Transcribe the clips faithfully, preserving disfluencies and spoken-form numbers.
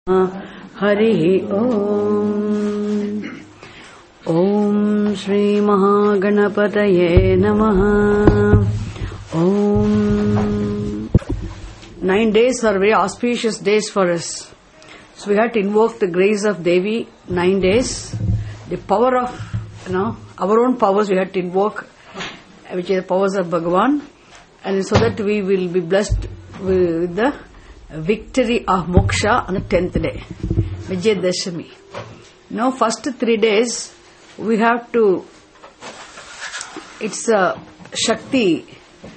Hari Om. Om Shri Mahaganapataye Namaha. Om. Nine days are very auspicious days for us. So we have to invoke the grace of Devi nine days. The power of, you know, our own powers we have to invoke, which are the powers of Bhagavan, and so that we will be blessed with the victory of moksha on the tenth day, Vijayadashami. Now, first three days we have to. It's a Shakti.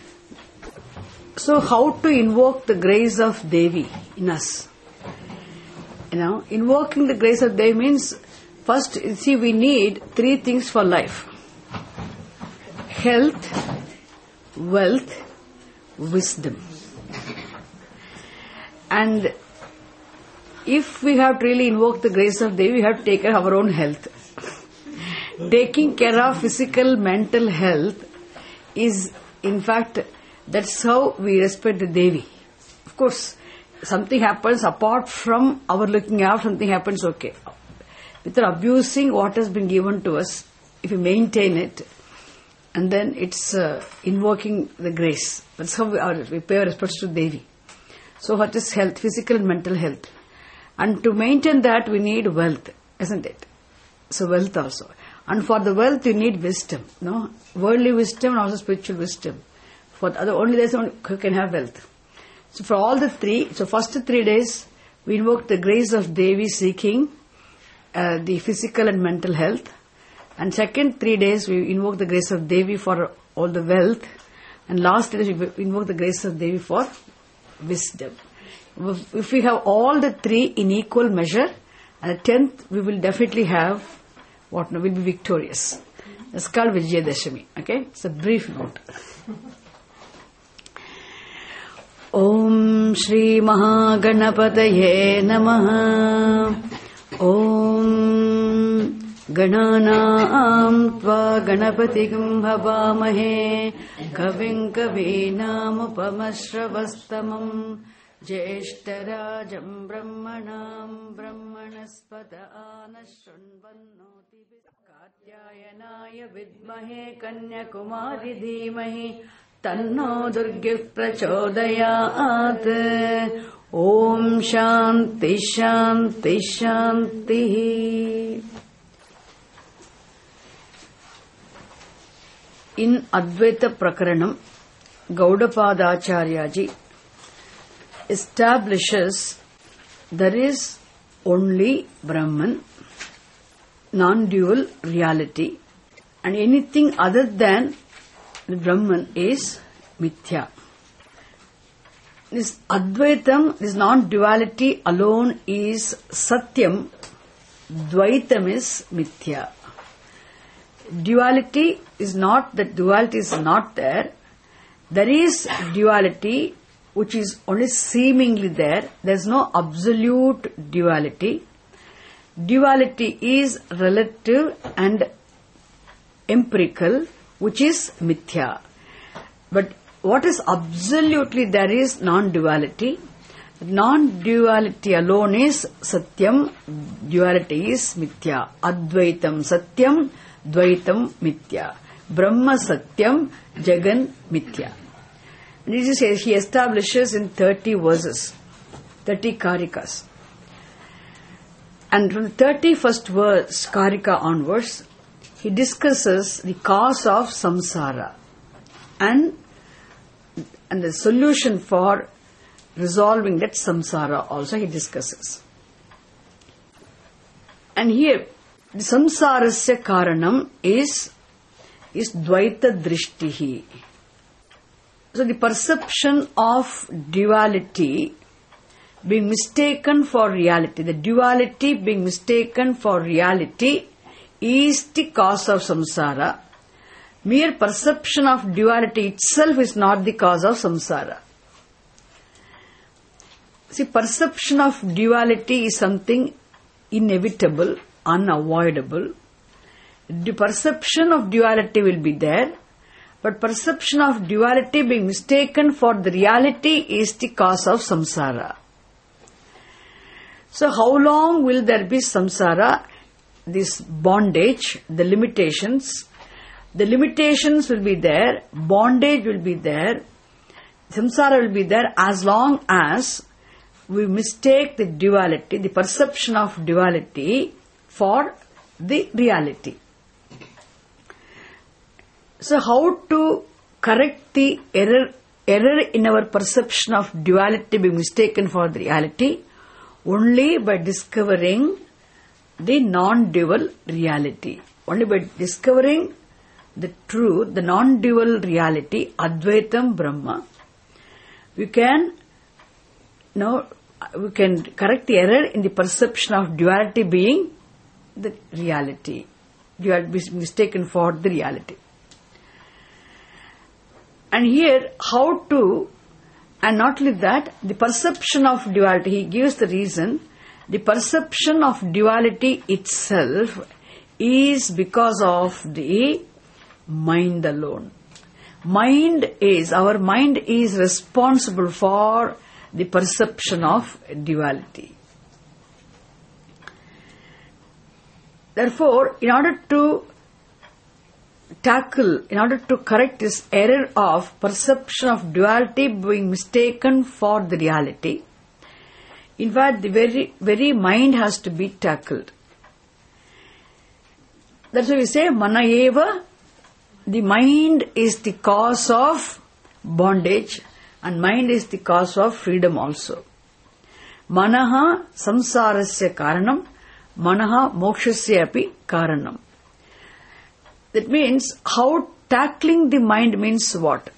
So, how to invoke the grace of Devi in us? You know, invoking the grace of Devi means first. See, we need three things for life: health, wealth, wisdom. And if we have to really invoke the grace of Devi, we have to take care of our own health. Taking care of physical, mental health is, in fact, that's how we respect the Devi. Of course, something happens apart from our looking out, something happens, okay. Without abusing what has been given to us, if we maintain it, and then it's uh, invoking the grace. That's how we, are, we pay our respects to Devi. So what is health? Physical and mental health. And to maintain that we need wealth, isn't it? So wealth also. And for the wealth you need wisdom, no? Worldly wisdom and also spiritual wisdom. For the other, only there's one who can have wealth. So for all the three, so first three days we invoke the grace of Devi seeking uh, the physical and mental health. And second three days we invoke the grace of Devi for all the wealth. And last days we invoke the grace of Devi for wisdom. If we have all the three in equal measure, and the tenth we will definitely have what? No, we'll be victorious. That's called Vijayadashami. Okay, it's a brief note. Om Shri Mahaganapataye Namaha. Om Gananam Tva Ganapatigam Bhavamahe Kavim Kavinam Upamasravastamam Jeshtarajam Brahmanam Brahmanaspata Anashunvannoti Katyayanaya Vidmahe Kanyakumari Dhimahi Tanno Durgya Prachodayat. Om Shanti Shanti Shanti. In Advaita Prakaranam, Gaudapada Acharyaji establishes there is only Brahman, non-dual reality, and anything other than the Brahman is Mithya. This Advaitam, this non-duality alone is Satyam, Dvaitam is Mithya. Duality is not, that duality is not there. There is duality which is only seemingly there. There is no absolute duality. Duality is relative and empirical, which is Mithya. But what is absolutely there is non-duality. Non-duality alone is Satyam, duality is Mithya. Advaitam Satyam, Dvaitam Mithya. Brahma Satyam, Jagan Mithya. And this is, he establishes in thirty verses, thirty Karikas. And from the thirty-first verse, Karika onwards, he discusses the cause of samsara and, and the solution for resolving that samsara also he discusses. And here, the samsarasya karanam is, is dvaita drishtihi. So the perception of duality being mistaken for reality, the duality being mistaken for reality is the cause of samsara. Mere perception of duality itself is not the cause of samsara. See, perception of duality is something inevitable, unavoidable. The perception of duality will be there, but perception of duality being mistaken for the reality is the cause of samsara. So how long will there be samsara, this bondage, the limitations? The limitations will be there, bondage will be there, samsara will be there as long as we mistake the duality, the perception of duality for the reality. So how to correct the error, error in our perception of duality being mistaken for the reality? Only by discovering the non-dual reality. Only by discovering the truth, the non-dual reality, Advaitam Brahma, we can, you know, we can correct the error in the perception of duality being the reality. Duality is mistaken for the reality. And here, how to, and not only that, the perception of duality, he gives the reason, the perception of duality itself is because of the mind alone. Mind is, our mind is responsible for the perception of duality. Therefore, in order to tackle, in order to correct this error of perception of duality being mistaken for the reality, in fact, the very, very mind has to be tackled. That's why we say, Mana eva, the mind is the cause of bondage, and mind is the cause of freedom also. Manaha samsarasya karanam, manaha mokshasya api karanam. That means, how tackling the mind means what?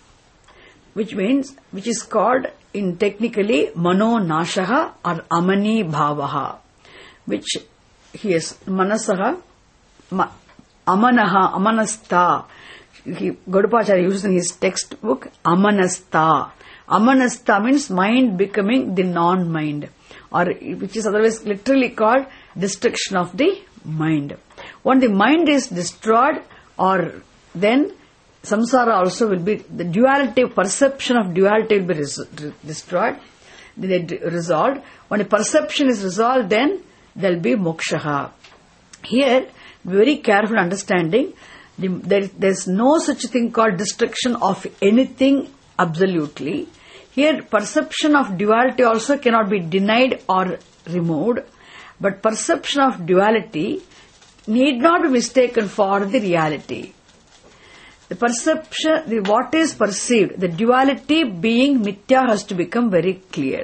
Which means, which is called in technically mano nashaha or amani bhavaha, which he is manasaha, ma, amanaha, amanasta. He, Gaudapacharya uses in his textbook amanasta. Amanasta means mind becoming the non-mind, or which is otherwise literally called destruction of the mind. When the mind is destroyed, or then samsara also will be, the duality, perception of duality will be res, destroyed, resolved. When the perception is resolved, then there will be mokshaha. Here, very careful understanding, the, there, there is no such thing called destruction of anything absolutely. Here, perception of duality also cannot be denied or removed, but perception of duality need not be mistaken for the reality. The perception, the what is perceived, the duality being mithya has to become very clear,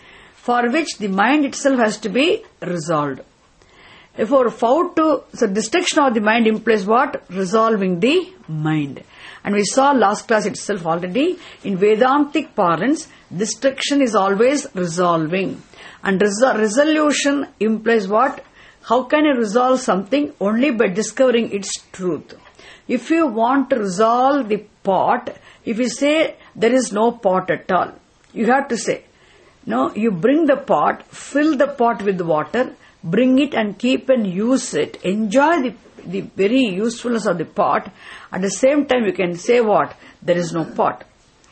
for which the mind itself has to be resolved. Therefore, how to, so destruction of the mind implies what? Resolving the mind. And we saw last class itself already, in Vedantic parlance, destruction is always resolving. And resol- resolution implies what? How can you resolve something? Only by discovering its truth. If you want to resolve the pot, if you say there is no pot at all, you have to say, no, you bring the pot, fill the pot with water, bring it and keep and use it, enjoy the, the very usefulness of the pot. At the same time, you can say what? There is no pot.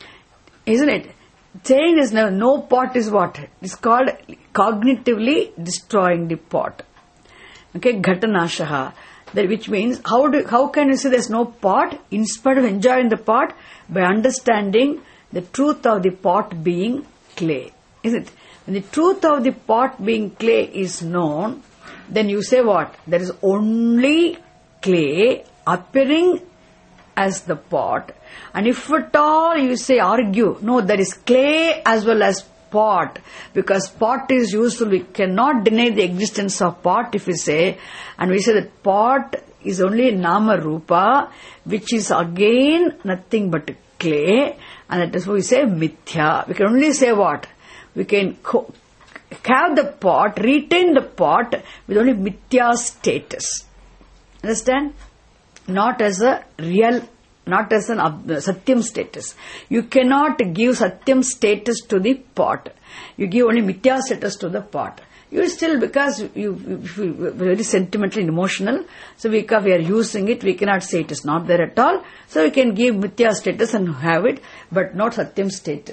Isn't it? Saying there is no, no pot is what? It's called cognitively destroying the pot. Okay, ghatanashaha. That which means, how do how can you say there is no pot? In spite of enjoying the pot, by understanding the truth of the pot being clay. Is it? When the truth of the pot being clay is known, then you say what? There is only clay appearing as the pot. And if at all you say, argue, no, there is clay as well as pot, because pot is useful. We cannot deny the existence of pot if we say, and we say that pot is only nama rupa, which is again nothing but clay, and that is why we say mithya. We can only say what? We can co- have the pot, retain the pot with only mithya status. Understand? Not as a real, not as an uh, satyam status. You cannot give satyam status to the pot. You give only mithya status to the pot. You still, because you, you, you are very sentimental and emotional, so because we are using it, we cannot say it is not there at all. So we can give mithya status and have it, but not satyam status.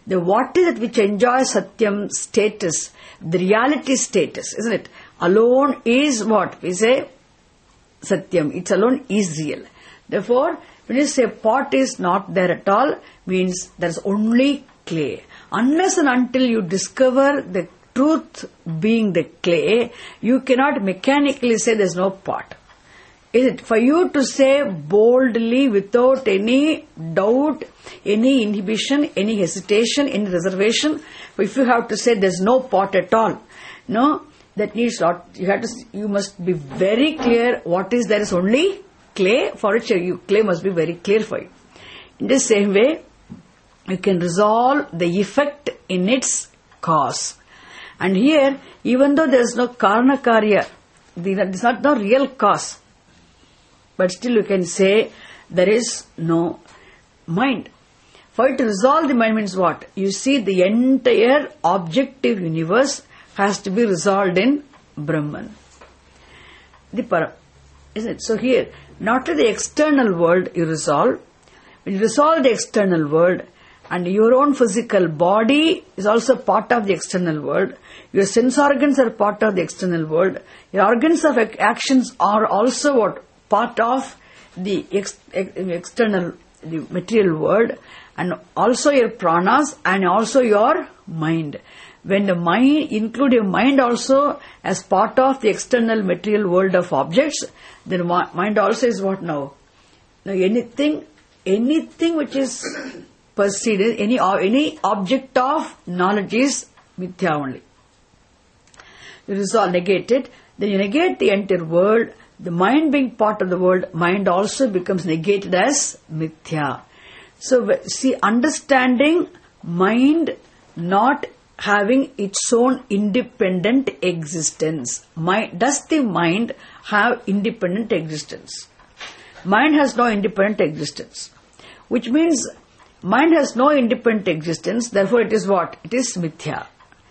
The what is it which enjoys Satyam status, the reality status, isn't it? Alone is what? We say Satyam. It alone is real. Therefore, when you say pot is not there at all, means there is only clay. Unless and until you discover the truth being the clay, you cannot mechanically say there is no pot. Is it for you to say boldly, without any doubt, any inhibition, any hesitation, any reservation? If you have to say there is no pot at all, no, that needs not. You have to. You must be very clear. What is there is only clay. For which you clay must be very clear for you. In the same way, you can resolve the effect in its cause. And here, even though there is no karana karya, there is not no real cause. But still you can say there is no mind. For it to resolve the mind means what? You see the entire objective universe has to be resolved in Brahman. The para, isn't it? So here, not to the external world you resolve. When you resolve the external world, and your own physical body is also part of the external world, your sense organs are part of the external world, your organs of actions are also what? Part of the ex- ex- external, the material world, and also your pranas and also your mind. When the mind, include your mind also as part of the external material world of objects, then mind also is what now? Now anything, anything which is perceived, any, any object of knowledge is mithya only. You resolve, negate it, then you negate the entire world. The mind being part of the world, mind also becomes negated as mithya. So, see, understanding mind not having its own independent existence. Mind, does the mind have independent existence? Mind has no independent existence. Which means, mind has no independent existence, therefore it is what? It is mithya.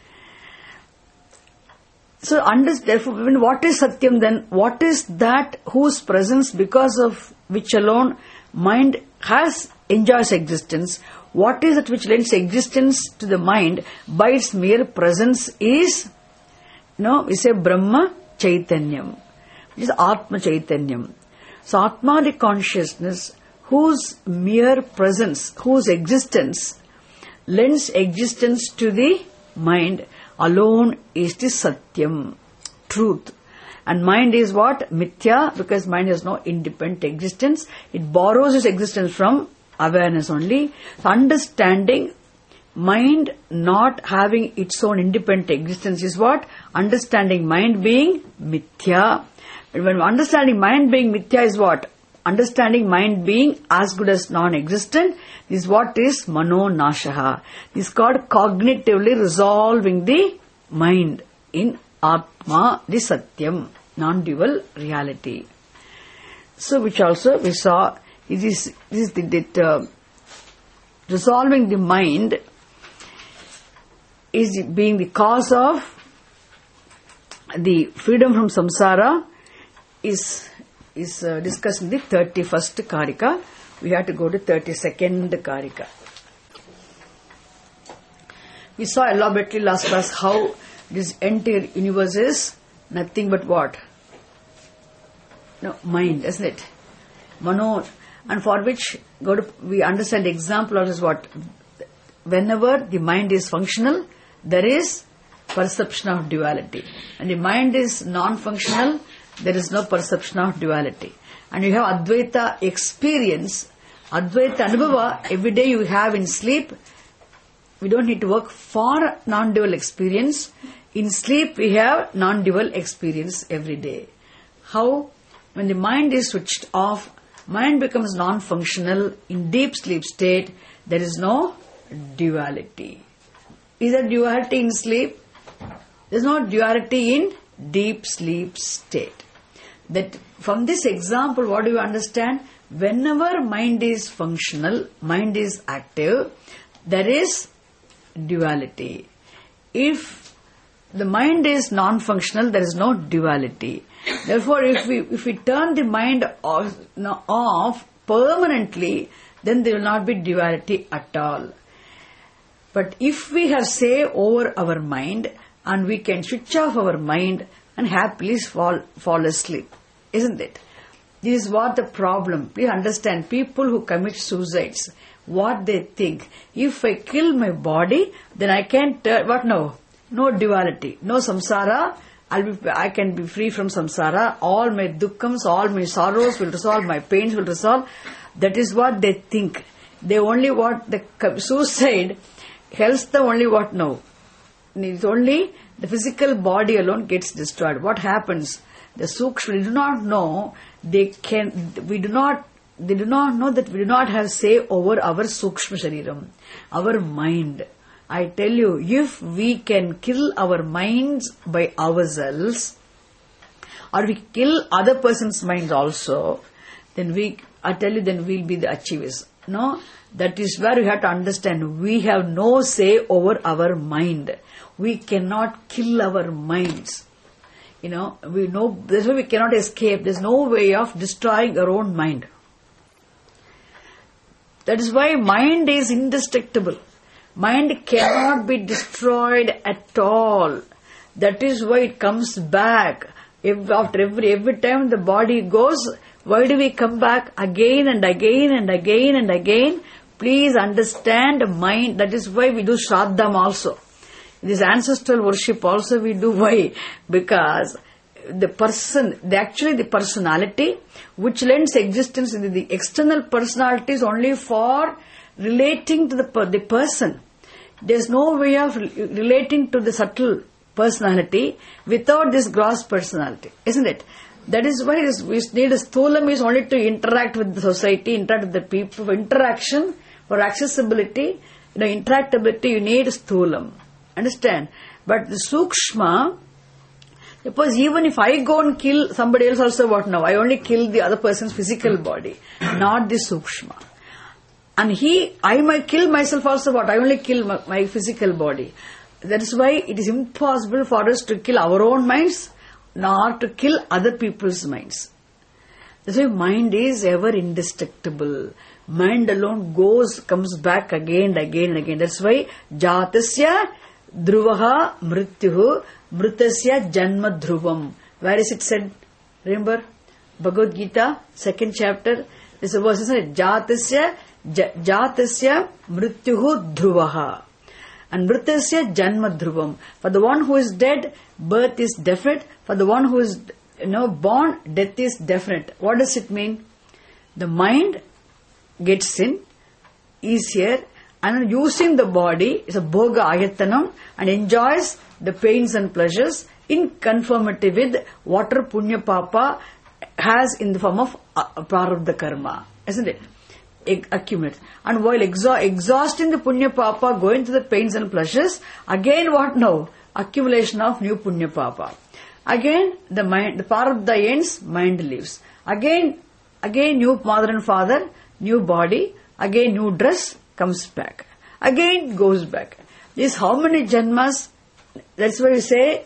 So, under, therefore, when what is Satyam then? What is that whose presence, because of which alone mind has enjoys existence? What is it which lends existence to the mind by its mere presence is, you know, we say Brahma Chaitanyam, which is Atma Chaitanyam. So, Atma, the consciousness, whose mere presence, whose existence lends existence to the mind, alone is the Satyam, truth. And mind is what? Mithya, because mind has no independent existence. It borrows its existence from awareness only. So understanding mind not having its own independent existence is what? Understanding mind being mithya. But when understanding mind being mithya is what? Understanding mind being as good as non-existent is what is mano nashaha. This is called cognitively resolving the mind in Atma, the Satyam, non-dual reality. So, which also we saw, it is, this is the, that, uh, resolving the mind is being the cause of the freedom from samsara is is uh, discussed in the thirty-first Karika. We have to go to thirty-second Karika. We saw elaborately last class how this entire universe is nothing but what? No, mind, isn't it? Mano, and for which go to, we understand the example of is what? Whenever the mind is functional, there is perception of duality. And the mind is non-functional, there is no perception of duality. And you have Advaita experience, Advaita Anubhava, every day you have in sleep. We don't need to work for non-dual experience. In sleep we have non-dual experience every day. How? When the mind is switched off, mind becomes non-functional. In deep sleep state, there is no duality. Is there duality in sleep? There is no duality in deep sleep state. That from this example, what do you understand? Whenever mind is functional, mind is active, there is duality. If the mind is non-functional, there is no duality. Therefore, if we if we turn the mind off, no, off permanently, then there will not be duality at all. But if we have say over our mind, and we can switch off our mind and happily fall, fall asleep, isn't it? This is what the problem. Please understand, people who commit suicides, what they think. If I kill my body, then I can turn, what no? No duality, no samsara. I'll be, I can be free from samsara. All my dukkhams, all my sorrows will resolve, my pains will resolve. That is what they think. They only want the suicide helps them only what no. It's only the physical body alone gets destroyed. What happens? The sukshma, we do not know. They can. We do not. They do not know that we do not have say over our sukshma shariram, our mind. I tell you, if we can kill our minds by ourselves, or we kill other person's minds also, then we. I tell you, then we'll be the achievers. No, that is where we have to understand. We have no say over our mind. We cannot kill our minds. You know, we know, that's why we cannot escape. There's no way of destroying our own mind. That is why mind is indestructible. Mind cannot be destroyed at all. That is why it comes back. If after every, every time the body goes, why do we come back again and again and again and again? Please understand mind. That is why we do Shraddham also. This ancestral worship also we do. Why? Because the person, the actually the personality which lends existence, the, the external personality is only for relating to the, the person. There is no way of relating to the subtle personality without this gross personality, isn't it? That is why this, we need a sthulam is only to interact with the society, interact with the people. For interaction, for accessibility, you know, interactability, you need sthulam. Understand? But the sukshma, suppose even if I go and kill somebody else also, what now? I only kill the other person's physical body, not the sukshma. And he, I might kill myself also, what? I only kill my, my physical body. That is why it is impossible for us to kill our own minds, nor to kill other people's minds. That's why mind is ever indestructible. Mind alone goes, comes back again and again and again. That's why jatasya dhruvaha mrityuhu mritasya janma dhruvam. Where is it said? Remember? Bhagavad Gita, second chapter. This verse is said, jatasya jatasya mrityuhu dhruvaha. And mritasya janma dhruvam. For the one who is dead, birth is definite. For the one who is, you know, born, death is definite. What does it mean? The mind gets in, is here, and using the body is a bhoga ayatanam and enjoys the pains and pleasures in conformity with whatever punya papa has in the form of prarabdha karma, isn't it? Accumulates. And while exa- exhausting the punya papa, going to the pains and pleasures, again what now? Accumulation of new punya papa. Again the mind, the prarabdha ends, mind leaves. Again, again new mother and father, new body, again new dress, comes back. Again goes back. This how many janmas? That's why we say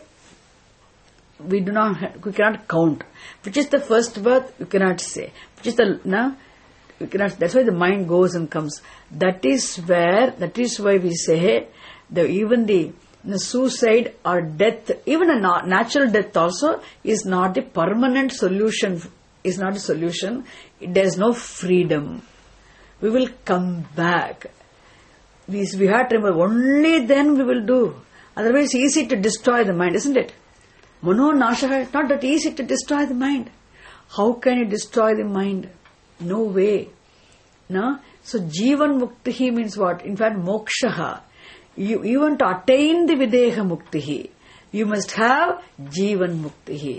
we do not, we cannot count. Which is the first birth? You cannot say. Which is the no? You cannot. That's why the mind goes and comes. That is where. That is why we say the even the, the suicide or death, even a natural death also is not the permanent solution. Is not a solution. There is no freedom. We will come back. This we have to remember. Only then we will do. Otherwise, it's easy to destroy the mind, isn't it? Mano nashaha, it's not that easy to destroy the mind. How can you destroy the mind? No way. No? So, Jivan Muktihi means what? In fact, Mokshaha. You, you want to attain the Videha Muktihi. You must have Jivan Muktihi.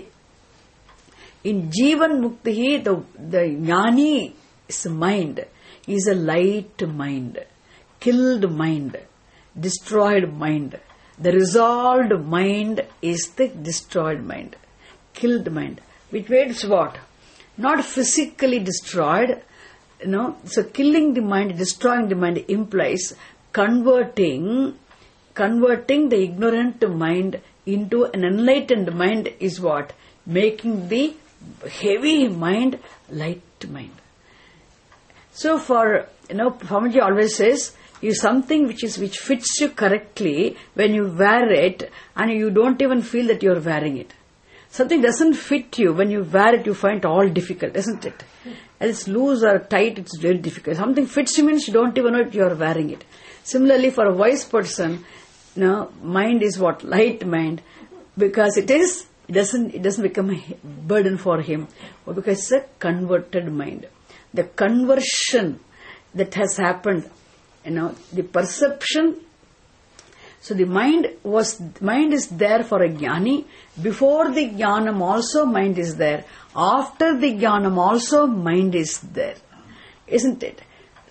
In Jivan Muktihi, the, the Jnani's mind is a light mind, killed mind, destroyed mind. The resolved mind is the destroyed mind, killed mind. Which means what? Not physically destroyed, you know. So killing the mind, destroying the mind implies converting, converting the ignorant mind into an enlightened mind is what? Making the heavy mind light mind. So for, you know, Swamiji always says, is something which is which fits you correctly when you wear it and you don't even feel that you are wearing it. Something doesn't fit you, when you wear it you find it all difficult, isn't it? As it's loose or tight, it's very difficult. Something fits you means you don't even know that you are wearing it. Similarly, for a wise person, you know, mind is what? Light mind. Because it is, it doesn't, it doesn't become a burden for him. Or because it's a converted mind. The conversion that has happened, you know, the perception. So the mind was, mind is there for a jnani. Before the jnanam also mind is there. After the jnanam also mind is there. Isn't it?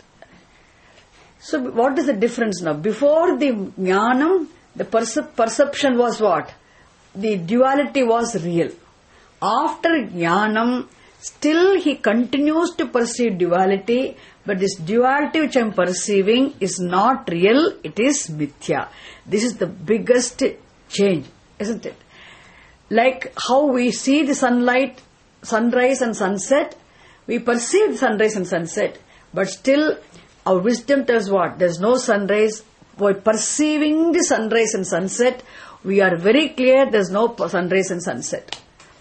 So what is the difference now? Before the jnanam, the percep- perception was what? The duality was real. After jnanam, still he continues to perceive duality, but this duality which I am perceiving is not real, it is mithya. This is the biggest change, isn't it? Like how we see the sunlight, sunrise and sunset, we perceive the sunrise and sunset, but still our wisdom tells what? There is no sunrise. By perceiving the sunrise and sunset, we are very clear there is no sunrise and sunset.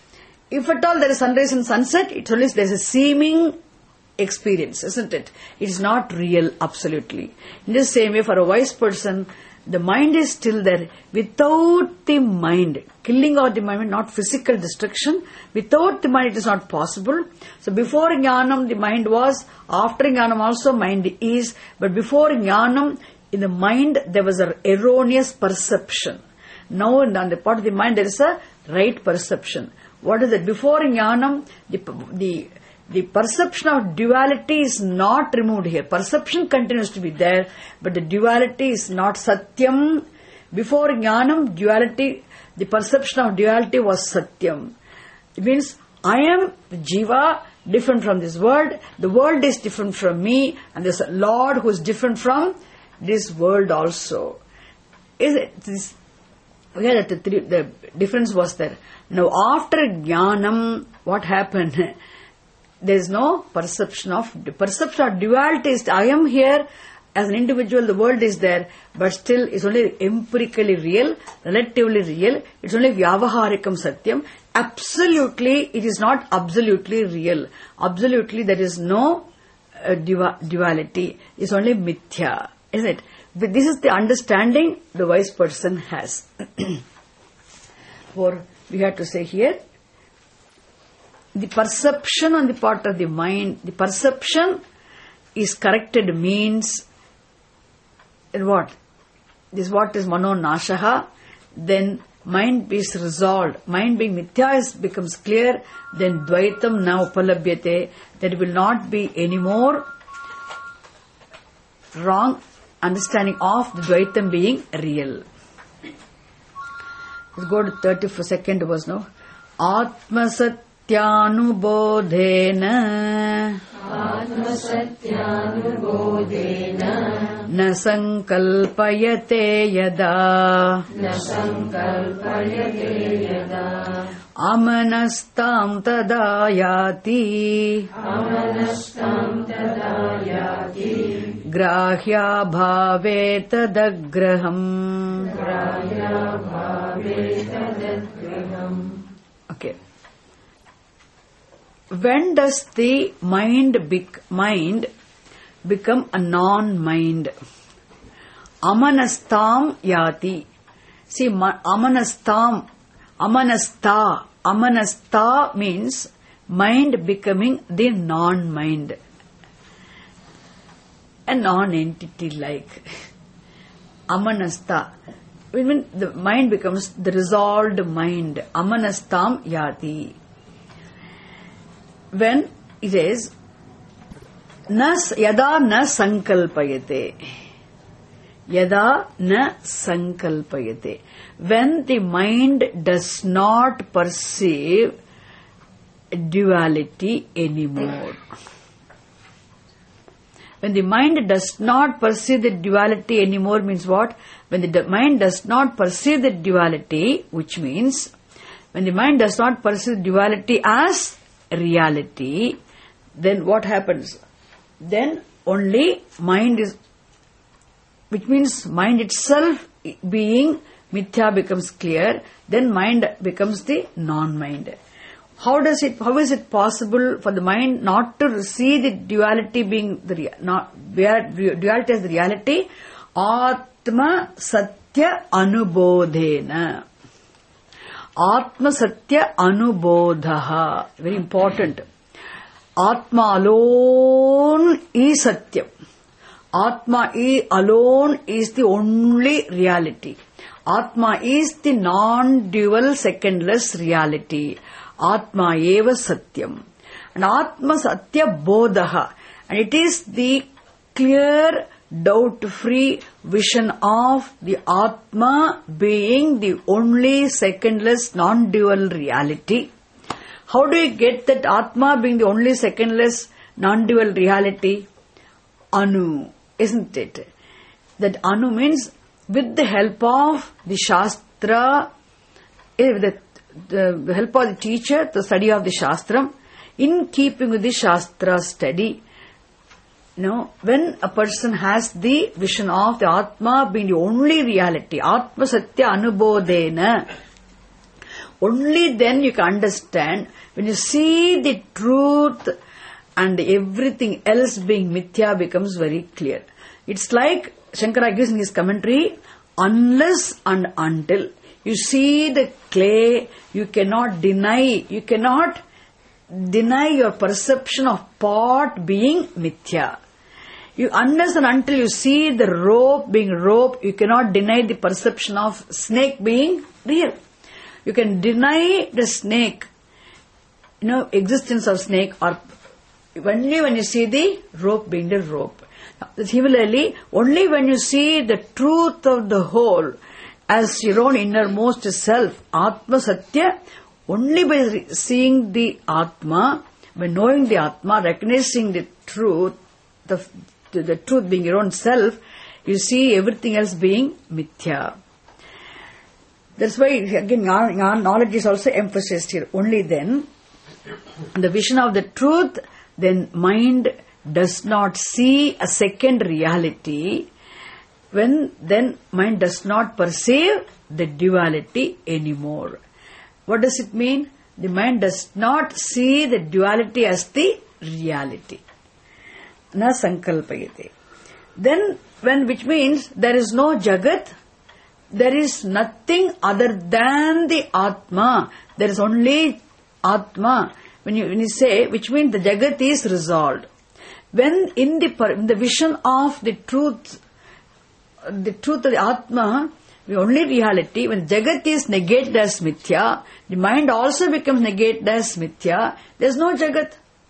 If at all there is sunrise and sunset, it's only there is a seeming experience, isn't it? It is not real, absolutely. In the same way, for a wise person, the mind is still there. Without the mind, killing out the mind, not physical destruction, without the mind it is not possible. So before jnanam the mind was, after jnanam also mind is, but before jnanam, in the mind there was an erroneous perception. Now on the part of the mind there is a right perception. What is it? Before jnanam, the, the The perception of duality is not removed here. Perception continues to be there, but the duality is not satyam. Before jnanam, duality, the perception of duality was satyam. It means I am jiva, different from this world. The world is different from me, and there's a Lord who is different from this world also. Is it this? Yeah, that the, three, the difference was there. Now after jnanam, what happened? There is no perception of, perception of duality is, I am here as an individual, the world is there, but still it's only empirically real, relatively real, it's only vyavaharikam satyam. Absolutely, it is not absolutely real. Absolutely, there is no uh, duality, it's only mithya, isn't it? But this is the understanding the wise person has. For, we have to say here, the perception on the part of the mind, the perception is corrected means what? This what is mano nashaha, then mind is resolved. Mind being mithya is, becomes clear, then dvaitam na upalabhyate, there will not be any more wrong understanding of the dvaitam being real. Let's go to thirty-second verse now. Atmasat Atmasatyanubodhena Atmasatyanubodhena Na sankalpayate yada Na sankalpayate yada Amanastam tada yati Amanastam tada yati Grahya bhave tadagraham Grahya bhave tadagraham. Okay. When does the mind bec- mind become a non-mind? Amanastam yati. See, ma- amanastam, amanasta, amanasta means mind becoming the non-mind. A non-entity like. Amanasta. When the mind becomes the resolved mind. Amanastam yati. When it is nas yada na sankalpayate, yada na sankalpayate, when the mind does not perceive duality anymore. When the mind does not perceive the duality anymore means what? When the mind does not perceive the duality, which means when the mind does not perceive duality as reality, then what happens? Then only mind is which means mind itself being mithya becomes clear, then mind becomes the non-mind. How does it, how is it possible for the mind not to see the duality being the, not, duality as the reality? Atma Satya Anubodhena. Atma Satya Anubodhaha. Very important. Atma alone is Satyam. Atma alone is the only reality. Atma is the non-dual secondless reality. Atma eva Satyam. And Atma Satya Bodhaha. And it is the clear, doubt-free vision of the Atma being the only secondless non-dual reality. How do you get that Atma being the only secondless non-dual reality? Anu, isn't it? That Anu means with the help of the Shastra, with the, the help of the teacher, the study of the Shastram, in keeping with the Shastra study. You know, when a person has the vision of the Atma being the only reality, Atma Satya Anubodhena, only then you can understand, when you see the truth and everything else being mithya becomes very clear. It's like Shankara gives in his commentary, unless and until you see the clay, you cannot deny, you cannot deny your perception of pot being mithya. You, unless and until you see the rope being rope, you cannot deny the perception of snake being real. You can deny the snake, you know, existence of snake, or only when you see the rope being the rope. Similarly, only when you see the truth of the whole as your own innermost self, Atma Satya, only by seeing the Atma, by knowing the Atma, recognizing the truth, the, the, the truth being your own self, you see everything else being mithya. That's why, again, our, our knowledge is also emphasized here. Only then, the vision of the truth, then mind does not see a second reality. When then mind does not perceive the duality anymore. What does it mean? The mind does not see the duality as the reality. Na sankalpayate. Then, when, which means there is no jagat, there is nothing other than the Atma. There is only Atma. When you, when you say, which means the Jagat is resolved. When in the, in the vision of the truth, the truth of the Atma, the only reality, when Jagat is negated as mithya, the mind also becomes negated as mithya. There is no Jagat.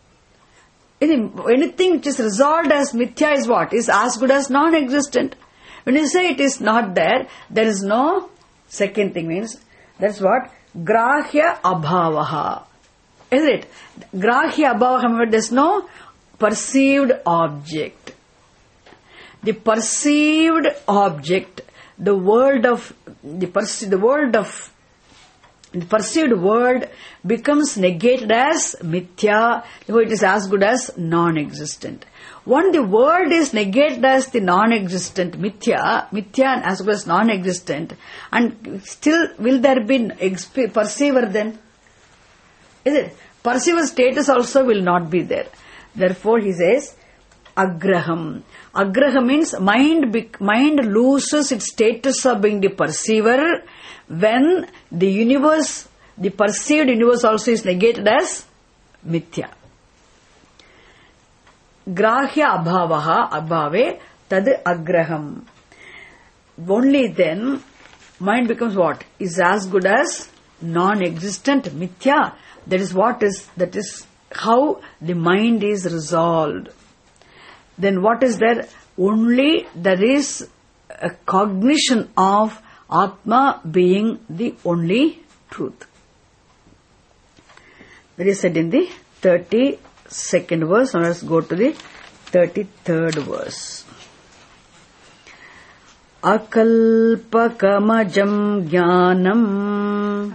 Anything which is resolved as mithya is what? Is as good as non-existent. When you say it is not there, there is no second thing means, that's what? Grahya abhavaha. Is it? Grahya abhavaha, there is no perceived object. The perceived object, the world of, the, perce- the world of, the perceived world becomes negated as mithya, therefore it is as good as non-existent. When the world is negated as the non-existent, mithya, mithya and as well as non-existent, and still will there be exp- perceiver then? Is it? Perceiver status also will not be there. Therefore he says, agraham. Agraham means mind, be- mind loses its status of being the perceiver when the universe, the perceived universe also is negated as mithya. Grahya abhavaha abhave tad agraham. Only then mind becomes what? Is as good as non-existent mithya. That is what is, that is how the mind is resolved. Then what is there? Only there is a cognition of Atma being the only truth. That is said in the thirty-second verse. Now let's go to the thirty-third verse. Akalpakamajam jnanam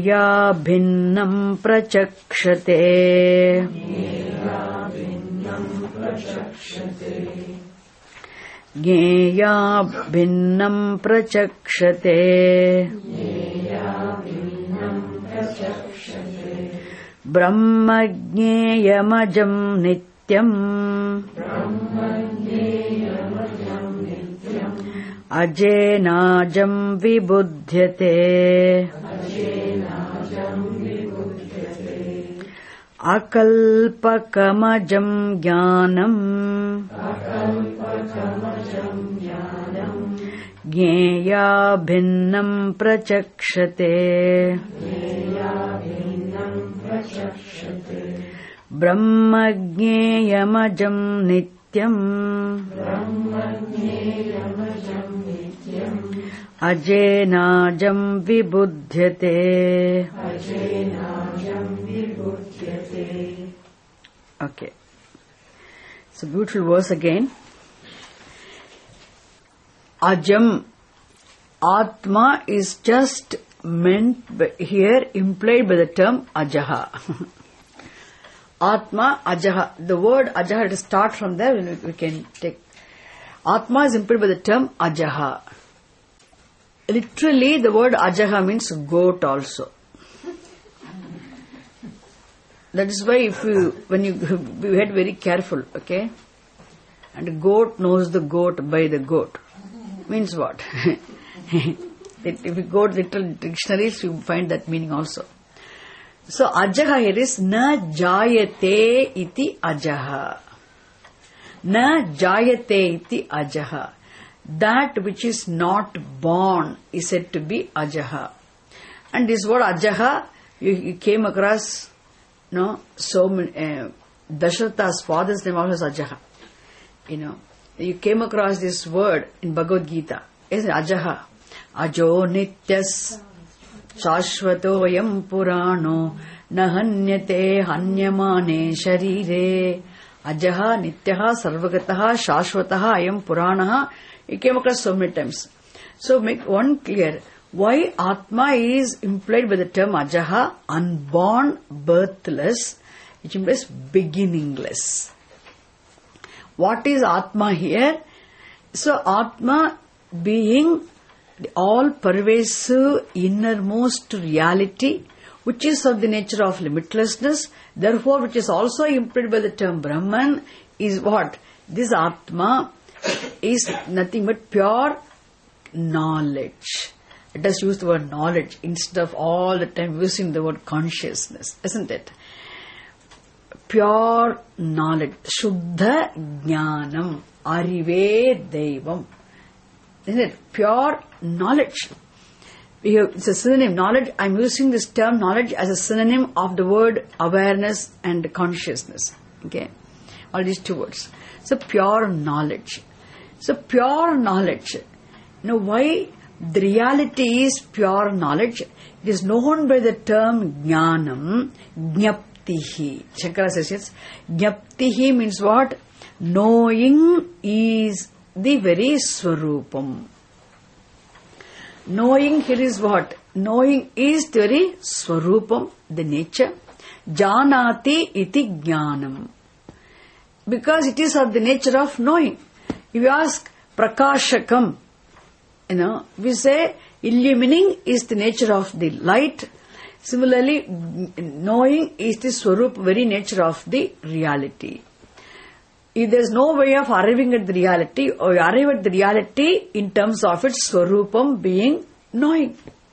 jnaya bhinnam prachakshate Jnaya bhinnam prachakshate. Brahma jneyamajam nityam. Ajenajam vibudhyate. Akalpakamajam jnanam. Jnaya bhinnam prachakshate. Brahma jneyamajam nityam. Ajenajam vibudhyate. Okay. It's a beautiful verse again. Ajam, Atma is just meant by, here implied by the term Ajaha. Atma, Ajaha. The word Ajaha, to start from there, we, we can take. Atma is implied by the term Ajaha. Literally, the word Ajaha means goat also. That is why if you, when you, you had very careful, okay? And a goat knows the goat by the goat. Means what? If you go to literal dictionaries, you find that meaning also. So, Ajaha here is na jayate iti ajaha. Na jayate iti ajaha. That which is not born is said to be ajaha. And this word ajaha, you, you came across, no, so many, uh, Dasharatha's father's name also is Ajaha. You know, you came across this word in Bhagavad Gita. It's Ajaha. Ajo nityas shashvato yam purano nahanyate hanyamane sharire. Ajaha nityaha sarvagataha shashvataha ayam puranaha. It came across so many times. So make one clear. Why Atma is implied by the term Ajaha, unborn, birthless, which implies beginningless. What is Atma here? So Atma being the all-pervasive innermost reality, which is of the nature of limitlessness, therefore which is also implied by the term Brahman, is what? This Atma is nothing but pure knowledge. Let us use the word knowledge instead of all the time using the word consciousness, isn't it? Pure knowledge. Shuddha jnanam. Arive devam. Isn't it? Pure knowledge. We have, it's a synonym. Knowledge, I'm using this term knowledge as a synonym of the word awareness and consciousness. Okay? All these two words. So pure knowledge. So pure knowledge. You know why? The reality is pure knowledge. It is known by the term jnanam, jnaptihi. Shankara says yes. Jnaptihi means what? Knowing is the very swarupam. Knowing here is what? Knowing is the very swarupam, the nature. Janati iti jnanam. Because it is of the nature of knowing. If you ask prakashakam, you know, we say illumining is the nature of the light. Similarly, knowing is the swarup, very nature of the reality. If there is no way of arriving at the reality, or you arrive at the reality in terms of its swarupam being knowing.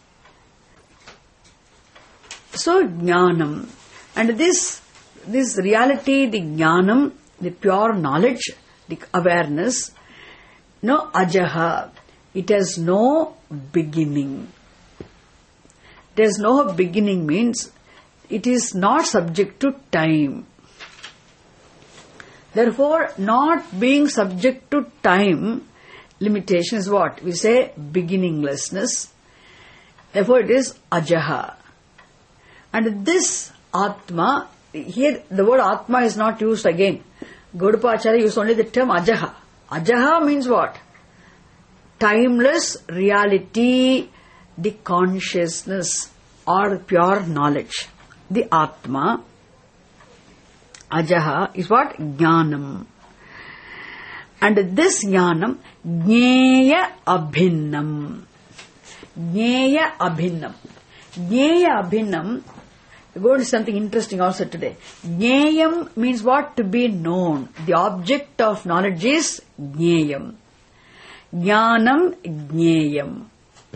So, jnanam. And this, this reality, the jnanam, the pure knowledge, the awareness, no ajaha. It has no beginning. There is no beginning means it is not subject to time. Therefore, not being subject to time limitation is what? We say beginninglessness. Therefore, it is ajaha. And this Atma, here the word Atma is not used again. Gaudapacharya used only the term ajaha. Ajaha means what? Timeless reality, the consciousness or pure knowledge. The Atma, Ajaha, is what? Jnanam. And this jnanam, jnaya abhinnam. Jnaya abhinnam. Jnaya abhinnam. We're going to something interesting also today. Jnayam means what? To be known. The object of knowledge is jnayam. Jnanam jnayam.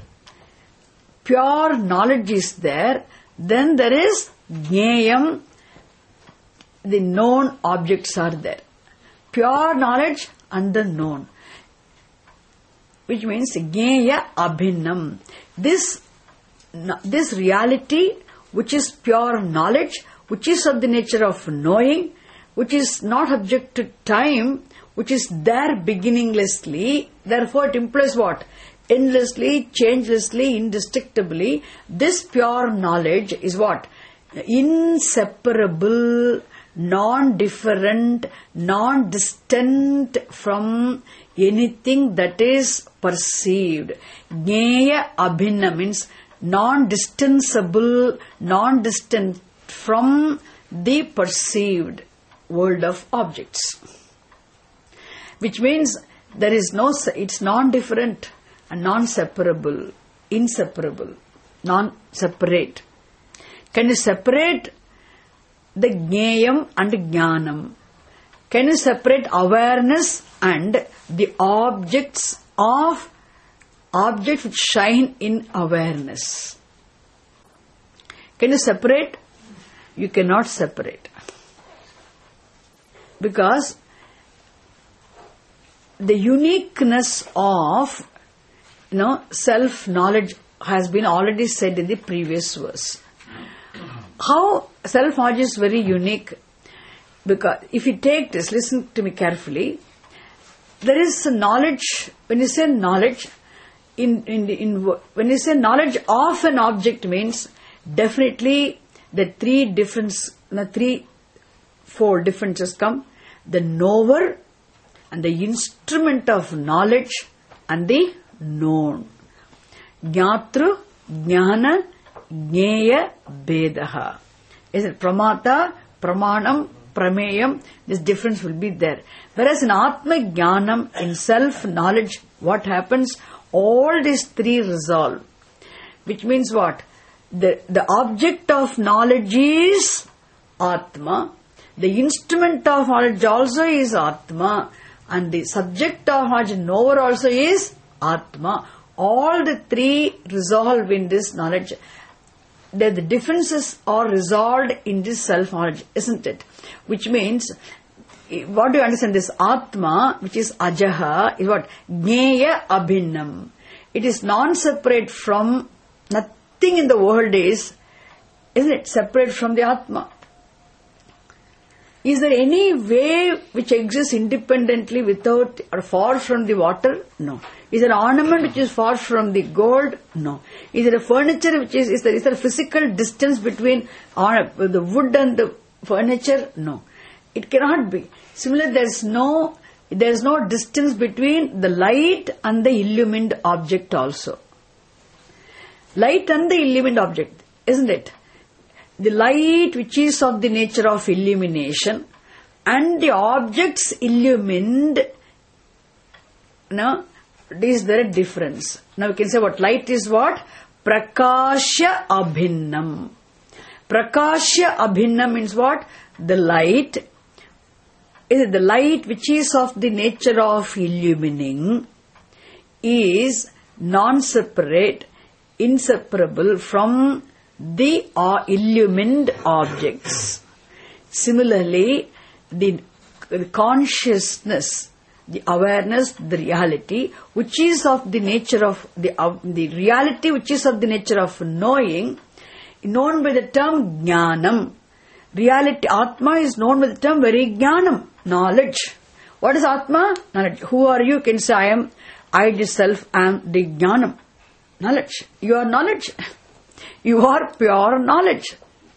Pure knowledge is there. Then there is jnayam. The known objects are there. Pure knowledge and the known. Which means jnaya abhinnam. This, this reality which is pure knowledge, which is of the nature of knowing, which is not subject to time, which is there beginninglessly, therefore it implies what? Endlessly, changelessly, indestructibly. This pure knowledge is what? Inseparable, non-different, non-distant from anything that is perceived. Jnaya abhinna means non-distanceable, non-distant from the perceived world of objects. Which means there is no, it's non-different and non-separable, inseparable, non-separate. Can you separate the jnayam and jnanam? Can you separate awareness and the objects of objects which shine in awareness? Can you separate? You cannot separate. Because the uniqueness of, you know, self-knowledge has been already said in the previous verse. How self-knowledge is very unique? Because if you take this, listen to me carefully, there is a knowledge, when you say knowledge, In, in, in, when you say knowledge of an object means definitely the three difference, the three, four differences come. The knower and the instrument of knowledge and the known. Jnatru, jnana, jnaya, bedaha. Is it pramata, pramanam, prameyam? This difference will be there. Whereas in Atma Jnanam, in self-knowledge, what happens? All these three resolve. Which means what? The, the object of knowledge is Atma. The instrument of knowledge also is Atma. And the subject of knowledge, knower also is Atma. All the three resolve in this knowledge. The, the differences are resolved in this self-knowledge, isn't it? Which means, what do you understand? This Atma, which is Ajaha, is what? Jnaya abhinnam. It is non-separate from, nothing in the world is, isn't it, separate from the Atma. Is there any wave which exists independently without or far from the water? No. Is there an ornament which is far from the gold? No. Is there a furniture which is, is there, is there a physical distance between uh, the wood and the furniture? No. It cannot be. Similarly, there is no, there is no distance between the light and the illumined object also. Light and the illumined object, isn't it? The light which is of the nature of illumination and the objects illumined, no, is there a difference? Now we can say what? Light is what? Prakasha abhinnam. Prakasha abhinnam means what? The light, is it the light which is of the nature of illumining is non-separate, inseparable from the uh, illumined objects. Similarly, the, the consciousness, the awareness, the reality, which is of the nature of the uh, the reality, which is of the nature of knowing, known by the term jnanam. Reality, Atma is known by the term very jnanam, knowledge. What is Atma? Knowledge. Who are you? You can say, I am, I itself am the jnanam. Knowledge. You are knowledge. You are pure knowledge.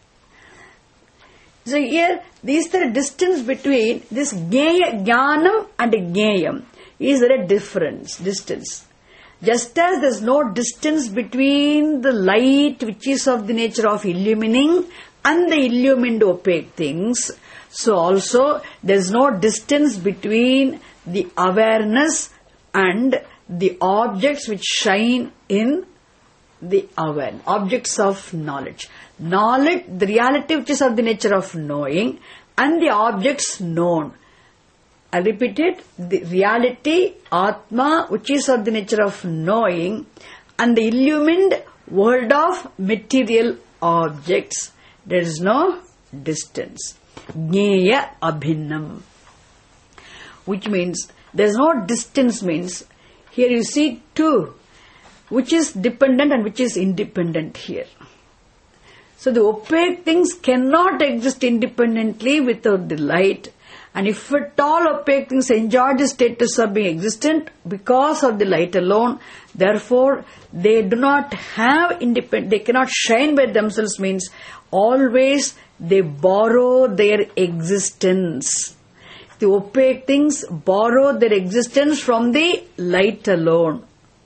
So here, is there a distance between this jnanam and jnayam? Is there a difference, distance? Just as there is no distance between the light which is of the nature of illumining and the illumined opaque things, so also there is no distance between the awareness and the objects which shine in the awareness, objects of knowledge. Knowledge, the reality which is of the nature of knowing, and the objects known. I repeat it, the reality, Atma, which is of the nature of knowing, and the illumined world of material objects. There is no distance. Jnaya abhinnam. Which means, there is no distance means, here you see two, which is dependent and which is independent here. So the opaque things cannot exist independently without the light. And if at all opaque things enjoy the status of being existent because of the light alone, therefore they do not have independent, they cannot shine by themselves means always they borrow their existence. The opaque things borrow their existence from the light alone.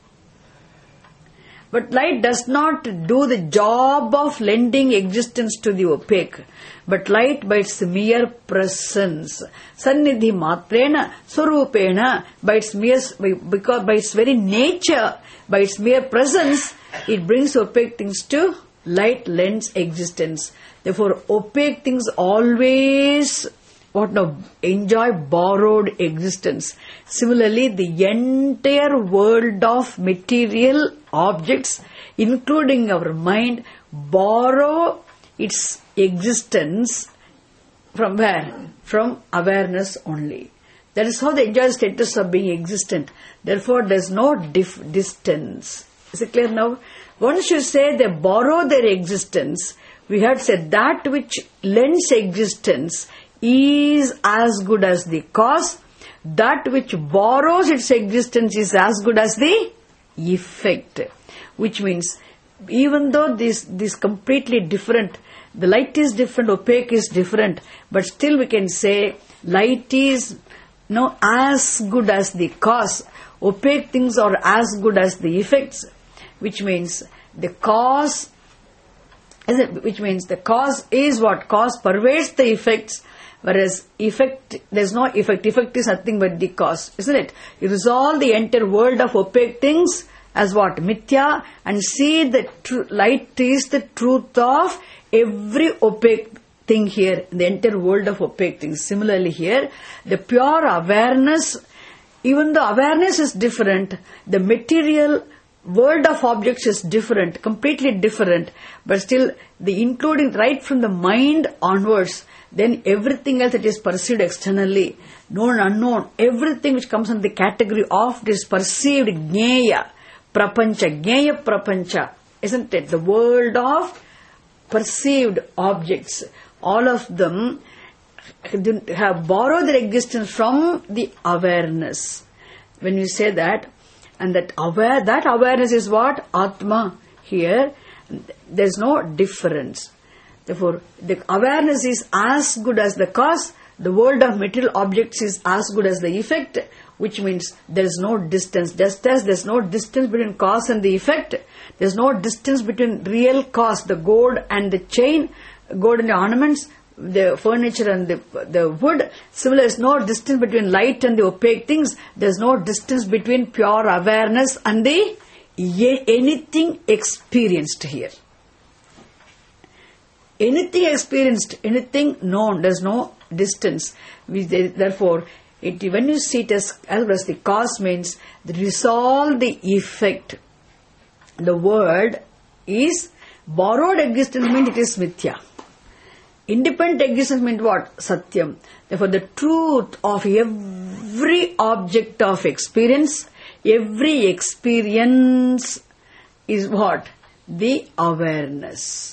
But light does not do the job of lending existence to the opaque. But light by its mere presence, sannidhi matrena, surupena, by its mere, because by its very nature, by its mere presence, it brings opaque things to light, lends existence. Therefore, opaque things always, what now, enjoy borrowed existence. Similarly, the entire world of material objects, including our mind, borrow its existence from where? From awareness only. That is how they enjoy the status of being existent. Therefore, there is no dif- distance. Is it clear now? Once you say they borrow their existence, we had said that which lends existence is as good as the cause. That which borrows its existence is as good as the effect. Which means, even though this this completely different, the light is different, opaque is different, but still we can say light is no as good as the cause. Opaque things are as good as the effects, which means the cause, is it, which means the cause is what? Cause pervades the effects, whereas effect, there's no effect. Effect is nothing but the cause, isn't it? You resolve the entire world of opaque things as what? Mithya, and see the tr- light is the truth of every opaque thing here, the entire world of opaque things. Similarly here, the pure awareness, even though awareness is different, the material world of objects is different, completely different, but still the including right from the mind onwards, then everything else that is perceived externally, known, unknown, everything which comes in the category of this perceived jnaya, prapancha, jnaya prapancha, isn't it? The world of perceived objects, all of them have borrowed their existence from the awareness. When you say that, and that aware, that awareness is what? Atma. Here, there is no difference. Therefore, the awareness is as good as the cause, the world of material objects is as good as the effect, which means there is no distance. Just as there is no distance between cause and the effect, there is no distance between real cause, the gold and the chain, gold and the ornaments, the furniture and the, the wood. Similar, there is no distance between light and the opaque things. There is no distance between pure awareness and the anything experienced here. Anything experienced, anything known, there is no distance. We, therefore, it, when you see it as, as the cause means, the resolve the effect. The word is borrowed existence means it is mithya. Independent existence means what? Satyam. Therefore, the truth of every object of experience, every experience is what? The awareness.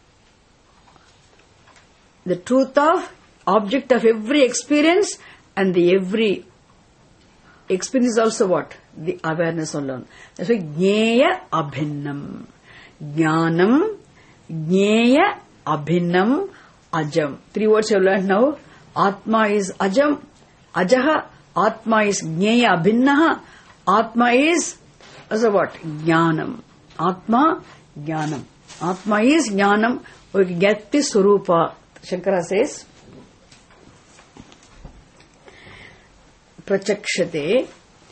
The truth of object of every experience and the every experience is also what? The awareness alone. That's why jnaya abhinnam. Jnanam, jnaya abhinnam, ajam. Three words you have learned now. Atma is ajam, ajaha. Atma is jnaya abhinnaha. Atma is also what? Jnanam. Atma, jnanam. Atma is jnanam. We can get this surupa. Shankara says, prachakshate.